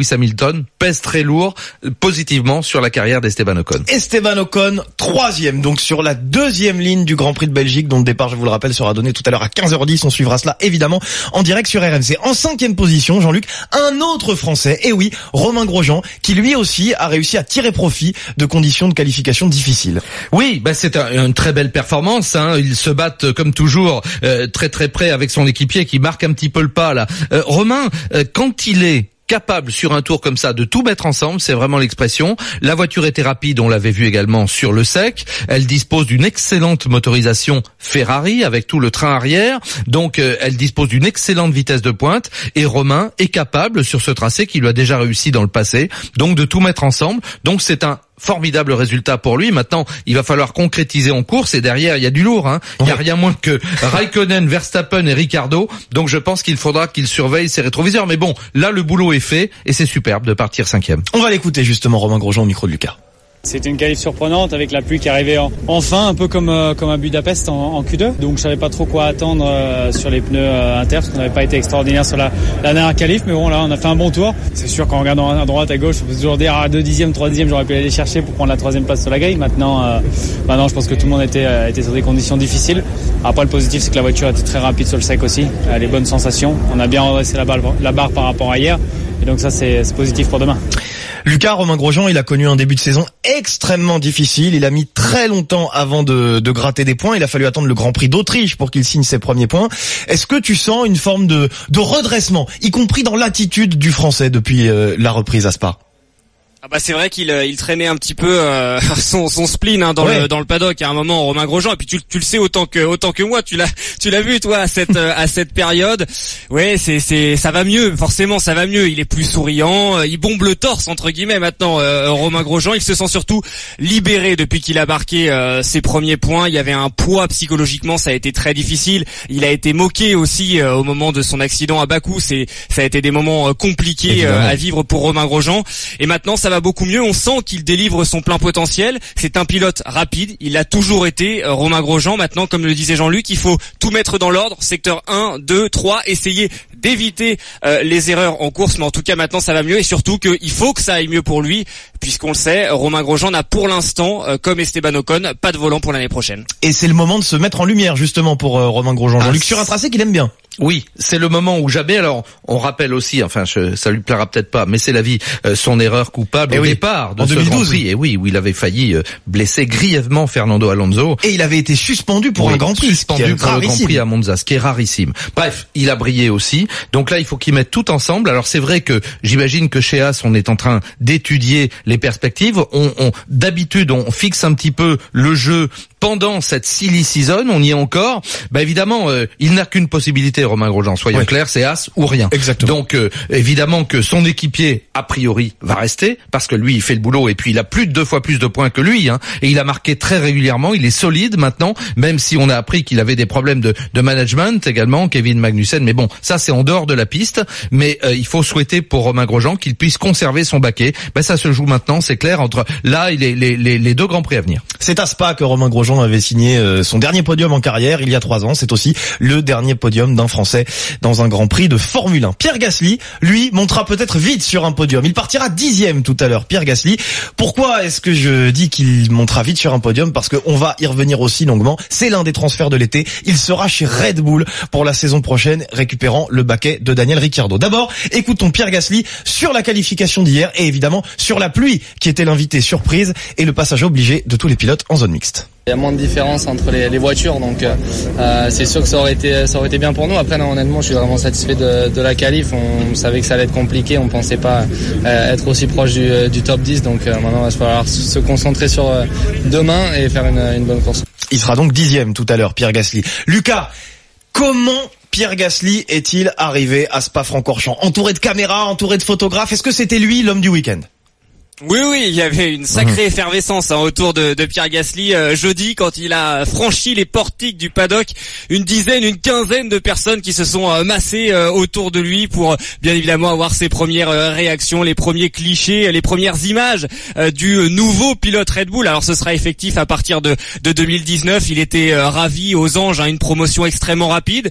Hamilton pèse très lourd euh, positivement sur la carrière d'Esteban Ocon. Esteban Ocon, troisième, donc sur la deuxième ligne du Grand Prix de Belgique, dont le départ, je vous le rappelle, sera donné tout à l'heure à quinze heures dix. On suivra cela évidemment en direct sur R M C. En cinquième position, Jean-Luc, un autre Français, et oui, Romain Grosjean, qui lui aussi a réussi à tirer profit de conditions de qualification difficiles. Oui, bah c'est un, une très belle performance. Hein. Ils se battent comme toujours euh, très très près avec son équipier qui marque un petit peu le pas là. Euh, Romain, euh, quand il est capable sur un tour comme ça de tout mettre ensemble, c'est vraiment l'expression. La voiture était rapide, on l'avait vu également sur le sec. Elle dispose d'une excellente motorisation Ferrari avec tout le train arrière. Donc euh, elle dispose d'une excellente vitesse de pointe et Romain est capable sur ce tracé qui lui a déjà réussi dans le passé, donc de tout mettre ensemble. Donc c'est un formidable résultat pour lui. Maintenant, il va falloir concrétiser en course et derrière, il y a du lourd. Hein. Il y a rien moins que Raikkonen, Verstappen et Ricciardo. Donc, je pense qu'il faudra qu'il surveille ses rétroviseurs. Mais bon, là, le boulot est fait et c'est superbe de partir cinquième. On va l'écouter justement, Romain Grosjean, au micro de Lucas. C'était une qualif surprenante avec la pluie qui arrivait en, enfin, un peu comme euh, comme à Budapest en, en Q deux. Donc je savais pas trop quoi attendre euh, sur les pneus euh, inter parce qu'on n'avait pas été extraordinaire sur la, la dernière qualif. Mais bon, là on a fait un bon tour. C'est sûr qu'en regardant à droite, à gauche, on peut toujours dire ah, deux dixièmes, trois dixièmes, j'aurais pu aller chercher pour prendre la troisième place sur la grille. Maintenant, euh, maintenant je pense que tout le monde était euh, était sur des conditions difficiles. Après le positif c'est que la voiture était très rapide sur le sec aussi. Elle a les bonnes sensations. On a bien redressé la barre, la barre par rapport à hier. Et donc ça c'est, c'est positif pour demain. Lucas, Romain Grosjean, il a connu un début de saison extrêmement difficile. Il a mis très longtemps avant de, de gratter des points. Il a fallu attendre le Grand Prix d'Autriche pour qu'il signe ses premiers points. Est-ce que tu sens une forme de, de redressement, y compris dans l'attitude du Français depuis euh, la reprise à Spa ? Ah bah c'est vrai qu'il il traînait un petit peu euh, son son spleen hein, dans ouais. le dans le paddock à un moment, Romain Grosjean, et puis tu tu le sais autant que autant que moi, tu l'as tu l'as vu toi à cette à cette période. Ouais, c'est c'est ça va mieux, forcément ça va mieux, il est plus souriant, il bombe le torse entre guillemets maintenant euh, Romain Grosjean, il se sent surtout libéré depuis qu'il a marqué euh, ses premiers points. Il y avait un poids psychologiquement, ça a été très difficile. Il a été moqué aussi euh, au moment de son accident à Bakou, c'est ça a été des moments euh, compliqués euh, à vivre pour Romain Grosjean, et maintenant ça va beaucoup mieux. On sent qu'il délivre son plein potentiel. C'est un pilote rapide. Il a toujours été euh, Romain Grosjean. Maintenant, comme le disait Jean-Luc, il faut tout mettre dans l'ordre. Secteur un, deux, trois. Essayer d'éviter euh, les erreurs en course. Mais en tout cas, maintenant, ça va mieux. Et surtout qu'il faut que ça aille mieux pour lui. Puisqu'on le sait, Romain Grosjean n'a pour l'instant, euh, comme Esteban Ocon, pas de volant pour l'année prochaine. Et c'est le moment de se mettre en lumière, justement, pour euh, Romain Grosjean. Jean-Luc, ah, sur un tracé qu'il aime bien. Oui, c'est le moment où jamais, alors on rappelle aussi, enfin je, ça lui plaira peut-être pas, mais c'est la vie, euh, son erreur coupable et au oui, départ de en ce deux mille douze. Grand Prix, et oui, où il avait failli euh, blesser grièvement Fernando Alonso. Et il avait été suspendu pour oui, un Grand Prix, suspendu pour le Grand Prix à Monza, ce qui est rarissime. Bref, il a brillé aussi, donc là il faut qu'ils mettent tout ensemble. Alors c'est vrai que j'imagine que chez Haas on est en train d'étudier les perspectives, on, on d'habitude on fixe un petit peu le jeu pendant cette silly season, on y est encore. Bah évidemment, euh, il n'a qu'une possibilité, Romain Grosjean, soyons ouais. clairs, c'est Haas ou rien. Exactement. Donc euh, évidemment que son équipier a priori va rester parce que lui il fait le boulot et puis il a plus de deux fois plus de points que lui, hein, et il a marqué très régulièrement. Il est solide maintenant, même si on a appris qu'il avait des problèmes de, de management également, Kevin Magnussen. Mais bon, ça c'est en dehors de la piste. Mais euh, il faut souhaiter pour Romain Grosjean qu'il puisse conserver son baquet. Ben ça se joue maintenant, c'est clair, entre là et les, les, les, les deux grands prix à venir. C'est à Spa que Romain Grosjean avait signé son dernier podium en carrière il y a trois ans. C'est aussi le dernier podium d'un Français dans un Grand Prix de Formule un. Pierre Gasly, lui, montera peut-être vite sur un podium. Il partira dixième tout à l'heure, Pierre Gasly. Pourquoi est-ce que je dis qu'il montera vite sur un podium? Parce qu'on va y revenir aussi longuement. C'est l'un des transferts de l'été. Il sera chez Red Bull pour la saison prochaine, récupérant le baquet de Daniel Ricciardo. D'abord, écoutons Pierre Gasly sur la qualification d'hier et évidemment sur la pluie qui était l'invité surprise et le passage obligé de tous les pilotes en zone mixte. Il y a moins de différence entre les, les voitures, donc euh, c'est sûr que ça aurait été ça aurait été bien pour nous. Après, non, honnêtement, je suis vraiment satisfait de, de la qualif. On savait que ça allait être compliqué, on pensait pas euh, être aussi proche du, du top dix. Donc euh, maintenant, il va falloir se concentrer sur euh, demain et faire une, une bonne course. Il sera donc dixième tout à l'heure, Pierre Gasly. Lucas, comment Pierre Gasly est-il arrivé à Spa-Francorchamps? Entouré de caméras, entouré de photographes, est-ce que c'était lui l'homme du week-end? Oui, oui, il y avait une sacrée mmh. effervescence hein, autour de, de Pierre Gasly euh, jeudi quand il a franchi les portiques du paddock. Une dizaine, une quinzaine de personnes qui se sont euh, massées euh, autour de lui pour euh, bien évidemment avoir ses premières euh, réactions, les premiers clichés, les premières images euh, du euh, nouveau pilote Red Bull. Alors ce sera effectif à partir de, de deux mille dix-neuf. Il était euh, ravi aux anges, hein, une promotion extrêmement rapide.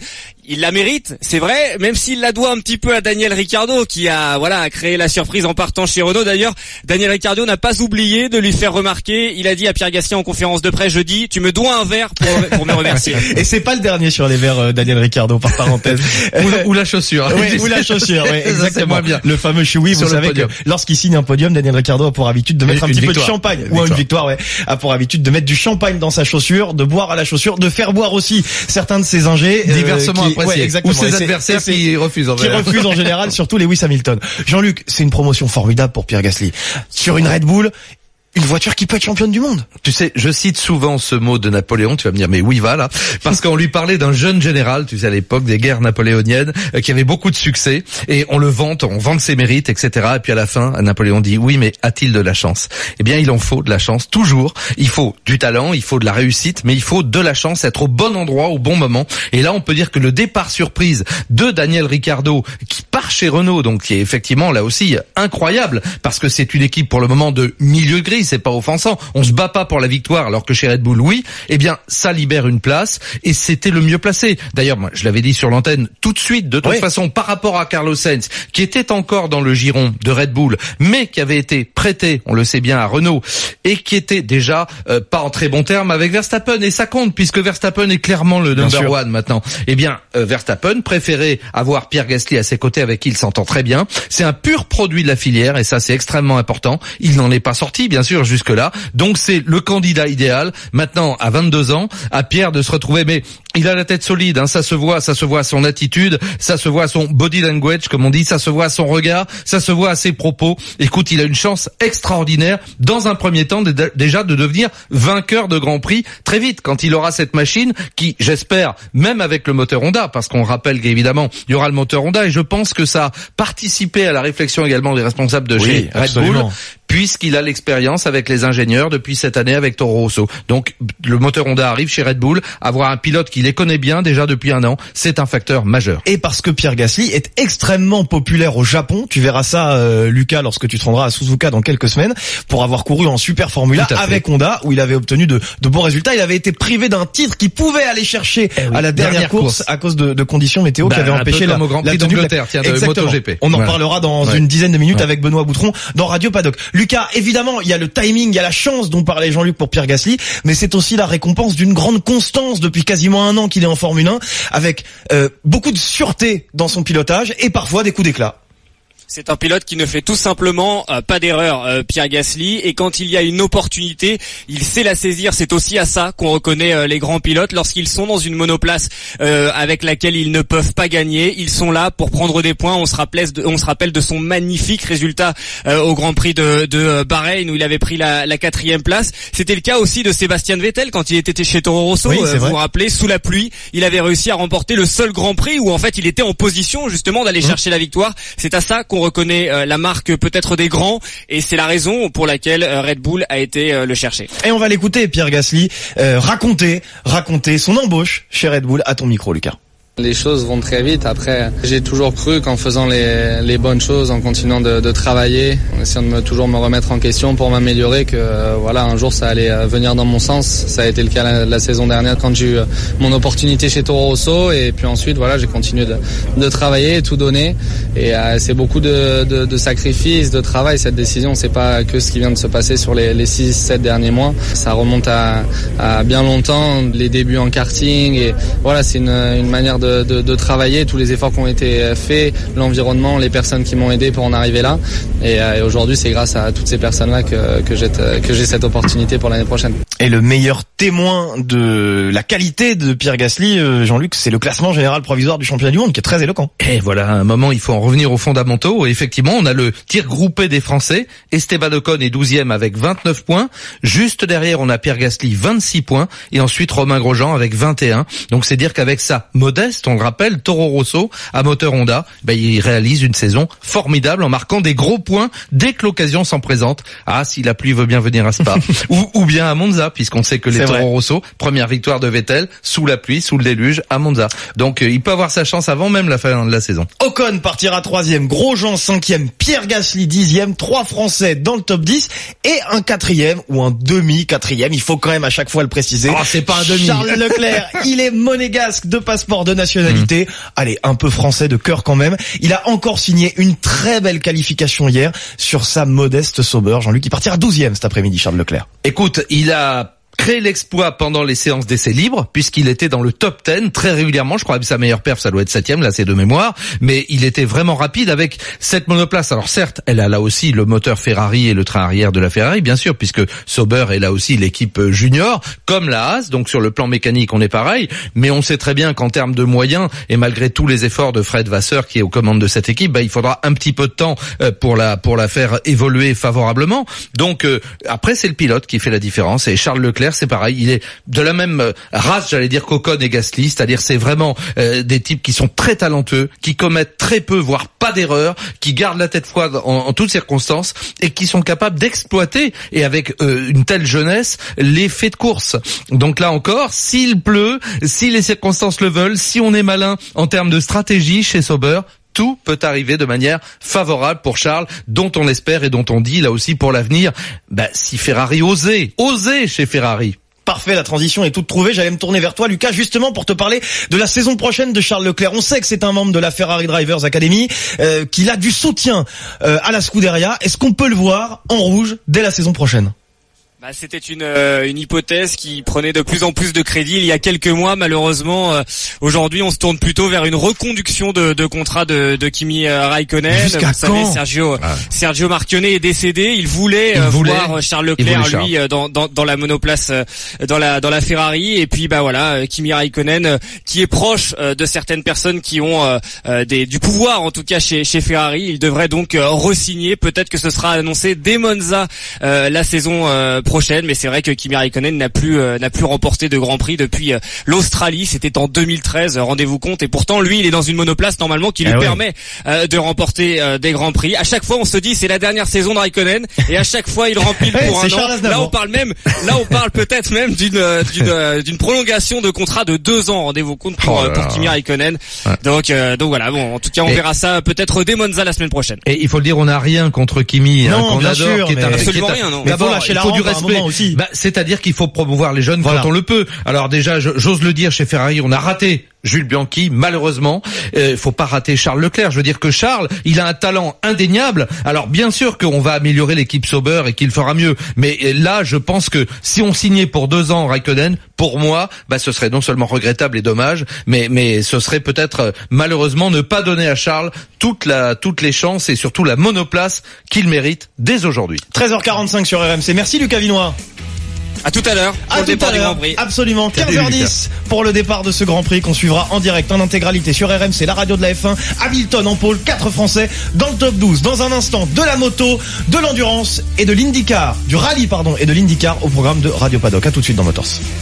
il la mérite, c'est vrai, même s'il la doit un petit peu à Daniel Ricciardo qui a voilà a créé la surprise en partant chez Renault. D'ailleurs, Daniel Ricciardo n'a pas oublié de lui faire remarquer, il a dit à Pierre Gasly en conférence de presse jeudi, tu me dois un verre pour, pour me remercier. Et c'est pas le dernier sur les verres, euh, Daniel Ricciardo, par parenthèse. ou, ou la chaussure. Oui, ou la chaussure, oui, exactement. Bien. Le fameux choui, vous savez que lorsqu'il signe un podium, Daniel Ricciardo a pour habitude de mettre une un petit victoire. peu de champagne, une ou victoire. une victoire, ouais, a pour habitude de mettre du champagne dans sa chaussure, de boire à la chaussure, de faire boire aussi certains de ses ingés, euh, diversement qui, appréciés, ouais, exactement. ou ses adversaires et qui refusent en qui refusent en général, surtout Lewis Hamilton. Jean-Luc, c'est une promotion formidable pour Pierre Gasly. Sur une Red Bull, une voiture qui peut être championne du monde. Tu sais, je cite souvent ce mot de Napoléon, tu vas me dire mais où il va là? Parce qu'on lui parlait d'un jeune général, tu sais à l'époque des guerres napoléoniennes, euh, qui avait beaucoup de succès, et on le vante, on vante ses mérites, et cetera. Et puis à la fin, Napoléon dit oui, mais a-t-il de la chance? Eh bien, il en faut de la chance, toujours. Il faut du talent, il faut de la réussite, mais il faut de la chance, être au bon endroit, au bon moment. Et là, on peut dire que le départ surprise de Daniel Ricciardo, qui part chez Renault, donc qui est effectivement là aussi incroyable, parce que c'est une équipe pour le moment de milieu gris, c'est pas offensant. On se bat pas pour la victoire alors que chez Red Bull, oui. Eh bien, ça libère une place et c'était le mieux placé. D'ailleurs, moi, je l'avais dit sur l'antenne tout de suite, de toute oui. façon, par rapport à Carlos Sainz, qui était encore dans le giron de Red Bull, mais qui avait été prêté, on le sait bien, à Renault et qui était déjà euh, pas en très bon terme avec Verstappen. Et ça compte puisque Verstappen est clairement le number one maintenant. Eh bien, euh, Verstappen préférait avoir Pierre Gasly à ses côtés avec qui il s'entend très bien. C'est un pur produit de la filière et ça, c'est extrêmement important. Il n'en est pas sorti, bien sûr, jusque-là. Donc c'est le candidat idéal. Maintenant, à vingt-deux ans, à Pierre de se retrouver, mais il a la tête solide, hein, ça se voit, ça se voit à son attitude, ça se voit à son body language, comme on dit, ça se voit à son regard, ça se voit à ses propos. Écoute, il a une chance extraordinaire, dans un premier temps, de, déjà de devenir vainqueur de Grand Prix très vite, quand il aura cette machine qui, j'espère, même avec le moteur Honda, parce qu'on rappelle qu'évidemment, il y aura le moteur Honda, et je pense que ça a participé à la réflexion également des responsables de oui, chez Red absolument. Bull, puisqu'il a l'expérience avec les ingénieurs depuis cette année avec Toro Rosso. Donc, le moteur Honda arrive chez Red Bull, avoir un pilote qui les connaît bien déjà depuis un an, c'est un facteur majeur. Et parce que Pierre Gasly est extrêmement populaire au Japon, tu verras ça euh, Lucas lorsque tu te rendras à Suzuka dans quelques semaines, pour avoir couru en Super Formula avec Honda, où il avait obtenu de, de bons résultats. Il avait été privé d'un titre qu'il pouvait aller chercher eh oui, à la dernière, dernière course, course à cause de, de conditions météo bah, qui avaient empêché la, au Grand Prix d'Angleterre, tiens, de MotoGP. On en voilà. parlera dans ouais. une dizaine de minutes ouais. avec Benoît Boutron dans Radio Paddock. Lucas, évidemment, il y a le timing, il y a la chance dont parlait Jean-Luc pour Pierre Gasly, mais c'est aussi la récompense d'une grande constance depuis quasiment un an qu'il est en Formule un, avec euh, beaucoup de sûreté dans son pilotage et parfois des coups d'éclat. C'est un pilote qui ne fait tout simplement euh, pas d'erreur, euh, Pierre Gasly, et quand il y a une opportunité, il sait la saisir. C'est aussi à ça qu'on reconnaît euh, les grands pilotes. Lorsqu'ils sont dans une monoplace euh, avec laquelle ils ne peuvent pas gagner, ils sont là pour prendre des points. On se rappelle de, on se rappelle de son magnifique résultat euh, au Grand Prix de, de Bahreïn où il avait pris la, la quatrième place. C'était le cas aussi de Sébastien Vettel quand il était chez Toro Rosso. Oui, euh, vous vous rappelez, sous la pluie, il avait réussi à remporter le seul Grand Prix où en fait il était en position justement d'aller mmh. chercher la victoire. C'est à ça qu'on On reconnaît euh, la marque peut-être des grands et c'est la raison pour laquelle euh, Red Bull a été euh, le chercher. Et on va l'écouter, Pierre Gasly, euh, raconter, raconter son embauche chez Red Bull. À ton micro, Lucas. Les choses vont très vite. Après, j'ai toujours cru qu'en faisant les, les bonnes choses, en continuant de, de travailler, en essayant de me, toujours me remettre en question pour m'améliorer, que euh, voilà, un jour ça allait venir dans mon sens. Ça a été le cas la, la saison dernière quand j'ai eu mon opportunité chez Toro Rosso, et puis ensuite voilà, j'ai continué de, de travailler, tout donner, et euh, c'est beaucoup de, de, de sacrifices, de travail. Cette décision, c'est pas que ce qui vient de se passer sur les, les six sept derniers mois. Ça remonte à, à bien longtemps, les débuts en karting, et voilà, c'est une, une manière de De, de, de travailler, tous les efforts qui ont été faits, l'environnement, les personnes qui m'ont aidé pour en arriver là. Et, euh, et aujourd'hui, c'est grâce à toutes ces personnes-là que, que j'ai, que j'ai cette opportunité pour l'année prochaine. Et le meilleur témoin de la qualité de Pierre Gasly, Jean-Luc, c'est le classement général provisoire du championnat du monde qui est très éloquent. Et voilà, à un moment, il faut en revenir aux fondamentaux. Et effectivement, on a le tir groupé des Français. Esteban Ocon est douzième avec vingt-neuf points. Juste derrière, on a Pierre Gasly, vingt-six points. Et ensuite, Romain Grosjean avec vingt et un. Donc, c'est dire qu'avec ça, modeste, on le rappelle, Toro Rosso à moteur Honda, ben, il réalise une saison formidable en marquant des gros points dès que l'occasion s'en présente. Ah, si la pluie veut bien venir à Spa ou, ou bien à Monza. Monza, puisqu'on sait que les C'est Toro vrai. Rosso, première victoire de Vettel, sous la pluie, sous le déluge, à Monza. Donc euh, il peut avoir sa chance avant même la fin de la saison. Ocon partira troisième, Grosjean cinquième, Pierre Gasly dixième, trois Français dans le top dix et un quatrième ou un demi-quatrième. Il faut quand même à chaque fois le préciser. Oh, c'est pas un demi. Charles Leclerc, il est monégasque de passeport de nationalité. Mmh. Allez, un peu français de cœur quand même. Il a encore signé une très belle qualification hier sur sa modeste Sauber. Jean-Luc, il partira douzième cet après-midi, Charles Leclerc. Écoute, il a créé l'exploit pendant les séances d'essais libres, puisqu'il était dans le top dix très régulièrement. Je crois que sa meilleure perf, ça doit être septième, là c'est de mémoire, mais il était vraiment rapide avec cette monoplace. Alors certes, elle a là aussi le moteur Ferrari et le train arrière de la Ferrari, bien sûr, puisque Sauber est là aussi l'équipe junior, comme la Haas, donc sur le plan mécanique on est pareil, mais on sait très bien qu'en termes de moyens, et malgré tous les efforts de Fred Vasseur qui est aux commandes de cette équipe, bah, il faudra un petit peu de temps pour la pour la faire évoluer favorablement. Donc euh, après c'est le pilote qui fait la différence, et Charles Leclerc c'est pareil, il est de la même race, j'allais dire, qu'Ocon et Gasly, c'est-à-dire c'est vraiment euh, des types qui sont très talentueux, qui commettent très peu, voire pas d'erreurs, qui gardent la tête froide en, en toutes circonstances et qui sont capables d'exploiter, et avec euh, une telle jeunesse, les faits de course. Donc là encore, s'il pleut, si les circonstances le veulent, si on est malin en termes de stratégie chez Sauber, tout peut arriver de manière favorable pour Charles, dont on espère et dont on dit là aussi pour l'avenir, bah, si Ferrari osait, osait chez Ferrari. Parfait, la transition est toute trouvée. J'allais me tourner vers toi, Lucas, justement pour te parler de la saison prochaine de Charles Leclerc. On sait que c'est un membre de la Ferrari Drivers Academy, euh, qu'il a du soutien euh, à la Scuderia. Est-ce qu'on peut le voir en rouge dès la saison prochaine ? Bah, c'était une euh, une hypothèse qui prenait de plus en plus de crédit il y a quelques mois. Malheureusement, euh, aujourd'hui, on se tourne plutôt vers une reconduction de, de contrat de, de Kimi euh, Raikkonen. Jusqu'à Vous savez, quand Sergio ah. Sergio Marchionne est décédé. Il voulait, il euh, voulait voir Charles Leclerc, lui, Charles. euh, dans, dans dans la monoplace, euh, dans la dans la Ferrari. Et puis, bah voilà, euh, Kimi Raikkonen, euh, qui est proche euh, de certaines personnes qui ont euh, euh, des du pouvoir, en tout cas chez chez Ferrari. Il devrait donc euh, re-signer. Peut-être que ce sera annoncé dès Monza euh, la saison euh, prochaine. Mais c'est vrai que Kimi Raikkonen n'a plus euh, n'a plus remporté de Grand Prix depuis euh, l'Australie. C'était en deux mille treize, euh, rendez-vous compte. Et pourtant, lui, il est dans une monoplace normalement qui lui ah ouais. permet euh, de remporter euh, des Grands Prix. À chaque fois, on se dit c'est la dernière saison de Raikkonen, et à chaque fois, il remplit le pour c'est un an. Là, on parle même, là, on parle peut-être même d'une euh, d'une euh, d'une prolongation de contrat de deux ans. Rendez-vous compte pour, Oh là euh, pour là. Kimi Raikkonen. Ouais. Donc euh, donc voilà. Bon, en tout cas, on Et- verra ça peut-être dès Monza la semaine prochaine. Et il faut le dire, on n'a rien contre Kimi, Non, hein, qu'on bien adore, sûr, qui est mais- un, Absolument qui est un- rien, non. Mais D'abord, faut lâcher il la faut du rampe à un respect. moment aussi. Bah, c'est-à-dire qu'il faut promouvoir les jeunes Voilà. quand on le peut. Alors déjà, je- j'ose le dire, chez Ferrari, on a raté Jules Bianchi, malheureusement. Il euh, faut pas rater Charles Leclerc. Je veux dire que Charles, il a un talent indéniable. Alors bien sûr qu'on va améliorer l'équipe Sauber et qu'il fera mieux. Mais euh, là, je pense que si on signait pour deux ans Raikkonen, pour moi, bah ce serait non seulement regrettable et dommage, mais mais ce serait peut-être euh, malheureusement ne pas donner à Charles toute la toutes les chances et surtout la monoplace qu'il mérite dès aujourd'hui. treize heures quarante-cinq sur R M C. Merci Lucas Vinois. À tout à l'heure pour À le tout départ à du l'heure. Grand Prix. Absolument. Salut, quinze heures dix pour le départ de ce Grand Prix qu'on suivra en direct, en intégralité sur R M C, la radio de la F un. Hamilton en pôle, quatre Français dans le top douze. Dans un instant, de la moto, de l'endurance et de l'IndyCar, du rallye pardon, et de l'IndyCar au programme de Radio Paddock. À tout de suite dans Motors.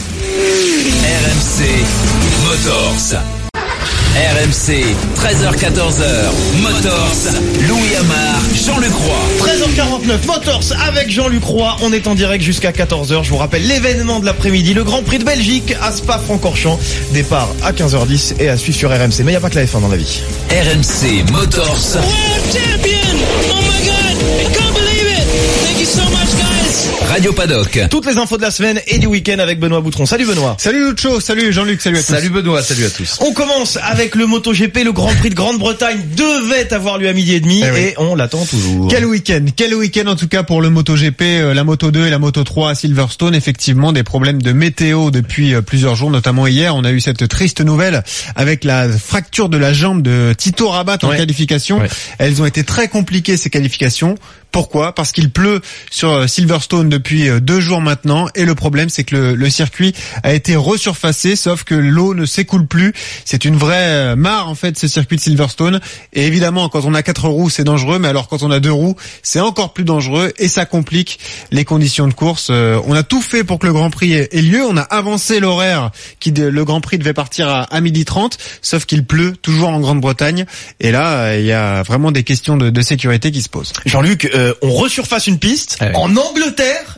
R M C Motors. R M C, treize heures quatorze heures, Motors, Louis Amar, Jean-Luc Roy. treize heures quarante-neuf, Motors avec Jean-Luc Roy. On est en direct jusqu'à quatorze heures. Je vous rappelle l'événement de l'après-midi, le Grand Prix de Belgique à Spa-Francorchamps. Départ à quinze heures dix et à suivre sur R M C. Mais il n'y a pas que la F un dans la vie. R M C Motors. World champion! Oh my god! I can't believe it! Thank you so much, guys! Radio Paddock. Toutes les infos de la semaine et du week-end avec Benoît Boutron. Salut Benoît. Salut Lucho, salut Jean-Luc, salut à tous. Salut Benoît, salut à tous. On commence avec le MotoGP, le Grand Prix de Grande-Bretagne devait avoir lieu à midi et demi Eh oui. et on l'attend toujours. Quel week-end, quel week-end en tout cas pour le MotoGP, euh, la Moto deux et la Moto trois à Silverstone. Effectivement, des problèmes de météo depuis euh, plusieurs jours, notamment hier. On a eu cette triste nouvelle avec la fracture de la jambe de Tito Rabat en Ouais. qualification. Ouais. Elles ont été très compliquées ces qualifications. Pourquoi ? Parce qu'il pleut sur euh, Silverstone depuis euh, deux jours maintenant et le problème c'est que le, le circuit a été resurfacé, sauf que l'eau ne s'écoule plus. C'est une vraie euh, mare en fait ce circuit de Silverstone, et évidemment quand on a quatre roues c'est dangereux, mais alors quand on a deux roues c'est encore plus dangereux et ça complique les conditions de course. Euh, on a tout fait pour que le Grand Prix ait, ait lieu, on a avancé l'horaire, qui de- le Grand Prix devait partir à, à midi trente, sauf qu'il pleut toujours en Grande-Bretagne et là euh, il y a vraiment des questions de, de sécurité qui se posent. Jean-Luc, euh, on resurface une piste Ah ouais. en Angleterre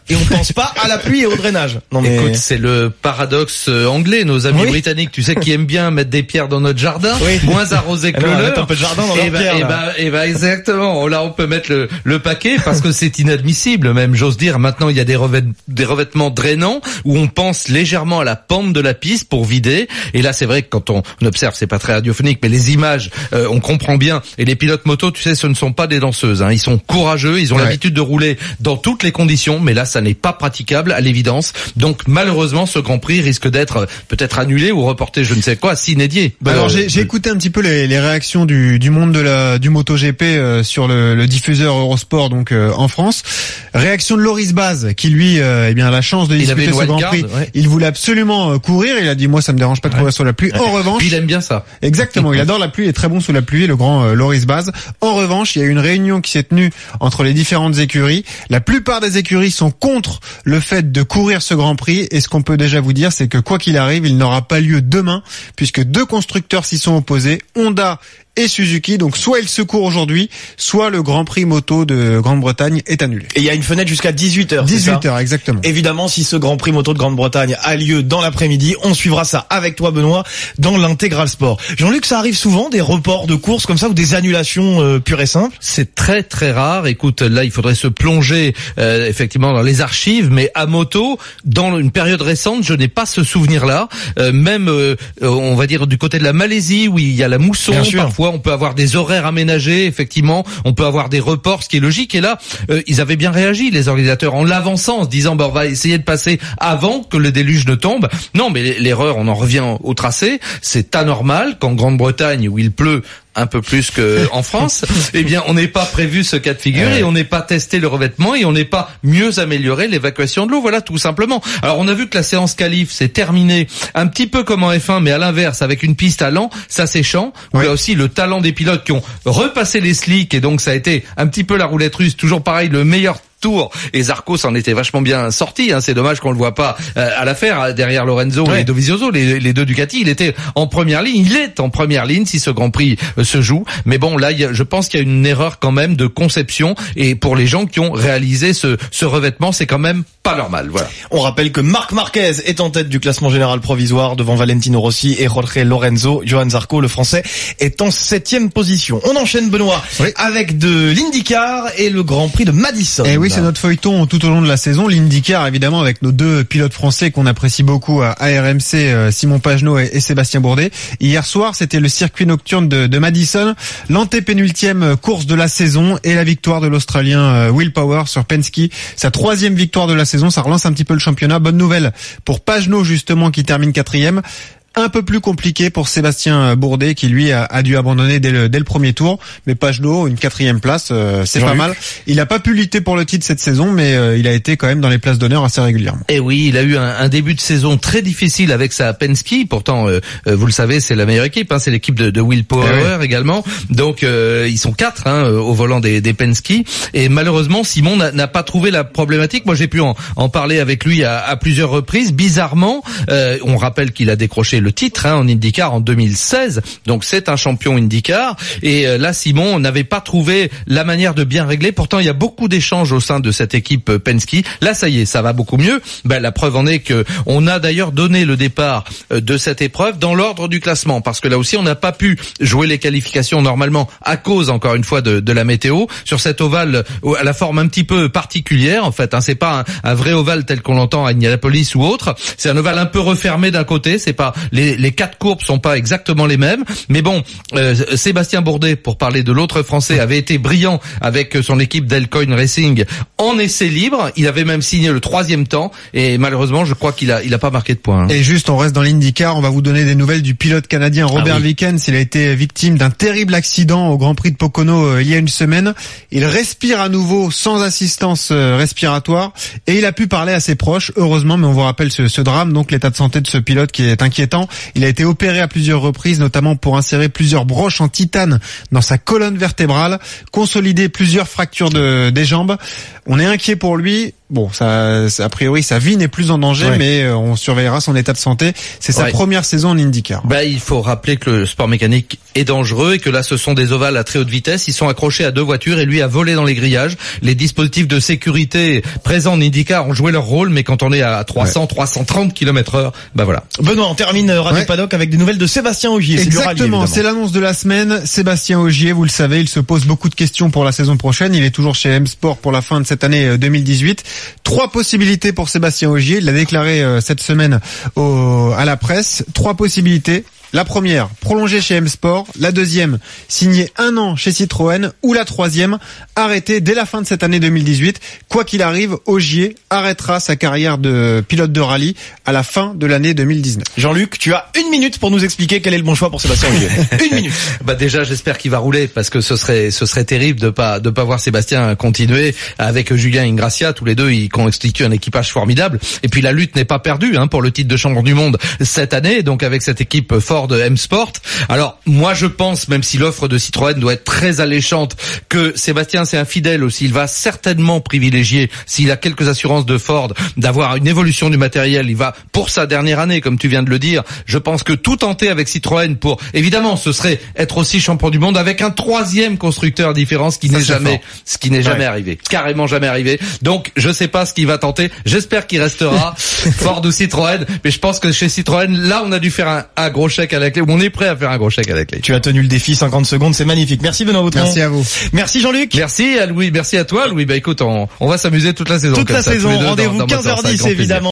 et on pense pas à la pluie et au drainage. Non mais écoute, c'est le paradoxe anglais, nos amis oui. britanniques, tu sais, qui aiment bien mettre des pierres dans notre jardin, oui. moins arrosé que le leur. Un peu de jardin dans et leur pierre. Et bah, et bah, exactement. Là, on peut mettre le, le paquet parce que c'est inadmissible, même, j'ose dire. Maintenant, il y a des, revêt, des revêtements drainants où on pense légèrement à la pente de la piste pour vider. Et là, c'est vrai que quand on, on observe, c'est pas très radiophonique, mais les images, euh, on comprend bien. Et les pilotes moto, tu sais, ce ne sont pas des danseuses, hein. Ils sont courageux, ils ont ouais. l'habitude de rouler dans toutes les conditions, mais là, ça n'est pas praticable à l'évidence. Donc, malheureusement, ce Grand Prix risque d'être peut-être annulé ou reporté, je ne sais quoi, s'inédié. Bah alors, j'ai, j'ai écouté un petit peu les, les réactions du, du monde de la, du MotoGP euh, sur le, le diffuseur Eurosport, donc euh, en France. Réaction de Loris Baz, qui lui, euh, eh bien, a la chance de disputer ce Grand Prix. Ouais. Il voulait absolument euh, courir. Il a dit, moi, ça me dérange pas de courir ouais. sous la pluie. En ouais. revanche, puis il aime bien ça. Exactement. Il adore la pluie. Il est très bon sous la pluie, le grand euh, Loris Baz. En revanche, il y a eu une réunion qui s'est tenue entre les différentes écuries. La plupart des écuries sont contre le fait de courir ce Grand Prix. Et ce qu'on peut déjà vous dire, c'est que quoi qu'il arrive, il n'aura pas lieu demain, puisque deux constructeurs s'y sont opposés, Honda et Suzuki. Donc soit il se court aujourd'hui, soit le Grand Prix moto de Grande-Bretagne est annulé. Et il y a une fenêtre jusqu'à dix-huit heures. dix-huit heures, exactement. Évidemment, si ce Grand Prix moto de Grande-Bretagne a lieu dans l'après-midi, on suivra ça avec toi, Benoît, dans l'Intégral Sport. Jean-Luc, ça arrive souvent, des reports de courses comme ça ou des annulations euh, pures et simples? C'est très très rare. Écoute, là, il faudrait se plonger euh, effectivement dans les archives, mais à moto, dans une période récente, je n'ai pas ce souvenir-là. Euh, même, euh, on va dire, du côté de la Malaisie, où il y a la mousson, parfois, on peut avoir des horaires aménagés, effectivement, on peut avoir des reports, ce qui est logique. Et là, euh, ils avaient bien réagi, les organisateurs, en l'avançant, en se disant, bah, on va essayer de passer avant que le déluge ne tombe. Non, mais l'erreur, on en revient au tracé. C'est anormal qu'en Grande-Bretagne, où il pleut un peu plus qu'en France, eh bien, on n'est pas prévu ce cas de figure et on n'est pas testé le revêtement et on n'est pas mieux amélioré l'évacuation de l'eau. Voilà, tout simplement. Alors, on a vu que la séance qualif s'est terminée un petit peu comme en F un, mais à l'inverse, avec une piste à l'an, ça séchant. Oui. Il y a aussi le talent des pilotes qui ont repassé les slicks et donc ça a été un petit peu la roulette russe. Toujours pareil, le meilleur tour, et Zarco s'en était vachement bien sorti, hein. C'est dommage qu'on le voit pas euh, à l'affaire, hein, derrière Lorenzo ouais. et Dovizioso, les, les deux Ducati. Il était en première ligne, il est en première ligne si ce Grand Prix euh, se joue, mais bon, là, il y a, je pense qu'il y a une erreur quand même de conception, et pour les gens qui ont réalisé ce, ce revêtement, c'est quand même pas normal. Voilà. On rappelle que Marc Marquez est en tête du classement général provisoire devant Valentino Rossi et Jorge Lorenzo. Johan Zarco, le français, est en septième position. On enchaîne, Benoît, oui. avec de l'IndyCar et le Grand Prix de Madison. Et oui, c'est notre feuilleton tout au long de la saison. L'IndyCar, évidemment, avec nos deux pilotes français qu'on apprécie beaucoup à R M C, Simon Pagenaud et Sébastien Bourdet. Hier soir, c'était le circuit nocturne de, de Madison, l'antépénultième course de la saison et la victoire de l'Australien Will Power sur Penske. Sa troisième victoire de la saison, ça relance un petit peu le championnat. Bonne nouvelle pour Pagenaud, justement, qui termine quatrième. Un peu plus compliqué pour Sébastien Bourdet qui lui a, a dû abandonner dès le, dès le premier tour, mais Pagenaud, une quatrième place, euh, c'est pas mal. Il a pas pu lutter pour le titre cette saison, mais euh, il a été quand même dans les places d'honneur assez régulièrement. Et oui, il a eu un, un début de saison très difficile avec sa Penske. Pourtant, euh, vous le savez, c'est la meilleure équipe, hein, c'est l'équipe de, de Will Power eh oui. également. Donc euh, ils sont quatre hein, au volant des, des Penske. Et malheureusement, Simon n'a, n'a pas trouvé la problématique. Moi, j'ai pu en, en parler avec lui à, à plusieurs reprises. Bizarrement, euh, on rappelle qu'il a décroché le le titre hein, en IndyCar en deux mille seize, donc c'est un champion IndyCar, et euh, là Simon n'avait pas trouvé la manière de bien régler. Pourtant il y a beaucoup d'échanges au sein de cette équipe Penske. Là ça y est, ça va beaucoup mieux. Ben, la preuve en est que on a d'ailleurs donné le départ euh, de cette épreuve dans l'ordre du classement, parce que là aussi on n'a pas pu jouer les qualifications normalement à cause encore une fois de, de la météo sur cet ovale à la forme un petit peu particulière en fait. Hein, c'est pas un, un vrai ovale tel qu'on l'entend à Indianapolis ou autre. C'est un ovale un peu refermé d'un côté. C'est pas les, les quatre courbes sont pas exactement les mêmes, mais bon, euh, Sébastien Bourdet, pour parler de l'autre français, avait été brillant avec son équipe d'Elcoin Racing en essai libre. Il avait même signé le troisième temps, et malheureusement, je crois qu'il a, il a pas marqué de points. Hein. Et juste, on reste dans l'IndyCar, on va vous donner des nouvelles du pilote canadien Robert ah oui. Wickens. Il a été victime d'un terrible accident au Grand Prix de Pocono euh, il y a une semaine. Il respire à nouveau sans assistance euh, respiratoire, et il a pu parler à ses proches, heureusement, mais on vous rappelle ce, ce drame, donc l'état de santé de ce pilote qui est inquiétant. Il a été opéré à plusieurs reprises, notamment pour insérer plusieurs broches en titane dans sa colonne vertébrale, consolider plusieurs fractures de, des jambes. On est inquiet pour lui. Bon, ça, ça, a priori, sa vie n'est plus en danger, ouais. mais euh, on surveillera son état de santé. C'est sa ouais. première saison en IndyCar. Bah, il faut rappeler que le sport mécanique est dangereux et que là, ce sont des ovales à très haute vitesse. Ils sont accrochés à deux voitures et lui a volé dans les grillages. Les dispositifs de sécurité présents en IndyCar ont joué leur rôle, mais quand on est à trois cents, ouais. trois cent trente kilomètres heure, bah voilà. Benoît, on termine Radio ouais. Paddock avec des nouvelles de Sébastien Ogier. Exactement, c'est l'annonce de la semaine. Sébastien Ogier, vous le savez, il se pose beaucoup de questions pour la saison prochaine. Il est toujours chez M Sport pour la fin de cette année deux mille dix-huit. Trois possibilités pour Sébastien Ogier. Il l'a déclaré euh, cette semaine au, à la presse. Trois possibilités. La première, prolonger chez M Sport. La deuxième, signer un an chez Citroën. Ou la troisième, arrêter dès la fin de cette année deux mille dix-huit. Quoi qu'il arrive, Ogier arrêtera sa carrière de pilote de rallye à la fin de l'année deux mille dix-neuf. Jean-Luc, tu as une minute pour nous expliquer quel est le bon choix pour Sébastien Ogier. Une minute. Bah déjà, j'espère qu'il va rouler parce que ce serait ce serait terrible de pas de pas voir Sébastien continuer avec Julien Ingrassia. Tous les deux, ils constituent un équipage formidable. Et puis la lutte n'est pas perdue hein, pour le titre de champion du monde cette année. Donc avec cette équipe forte de M Sport. Alors moi je pense, même si l'offre de Citroën doit être très alléchante, que Sébastien c'est un fidèle aussi. Il va certainement privilégier, s'il a quelques assurances de Ford, d'avoir une évolution du matériel. Il va pour sa dernière année, comme tu viens de le dire. Je pense que tout tenter avec Citroën pour, évidemment, ce serait être aussi champion du monde avec un troisième constructeur différent, ce qui n'est jamais, ce qui n'est jamais ouais. arrivé, carrément jamais arrivé. Donc je sais pas ce qu'il va tenter. J'espère qu'il restera Ford ou Citroën, mais je pense que chez Citroën, là on a dû faire un, un gros chèque à la clé. On est prêt à faire un gros chèque à la clé. Tu as tenu le défi, cinquante secondes, c'est magnifique. Merci Benoît Vautrin. Merci à vous. Merci Jean-Luc. Merci à Louis, merci à toi Louis. Bah écoute, on, on va s'amuser toute la saison. Toute la ça, saison, rendez-vous quinze heures dix évidemment.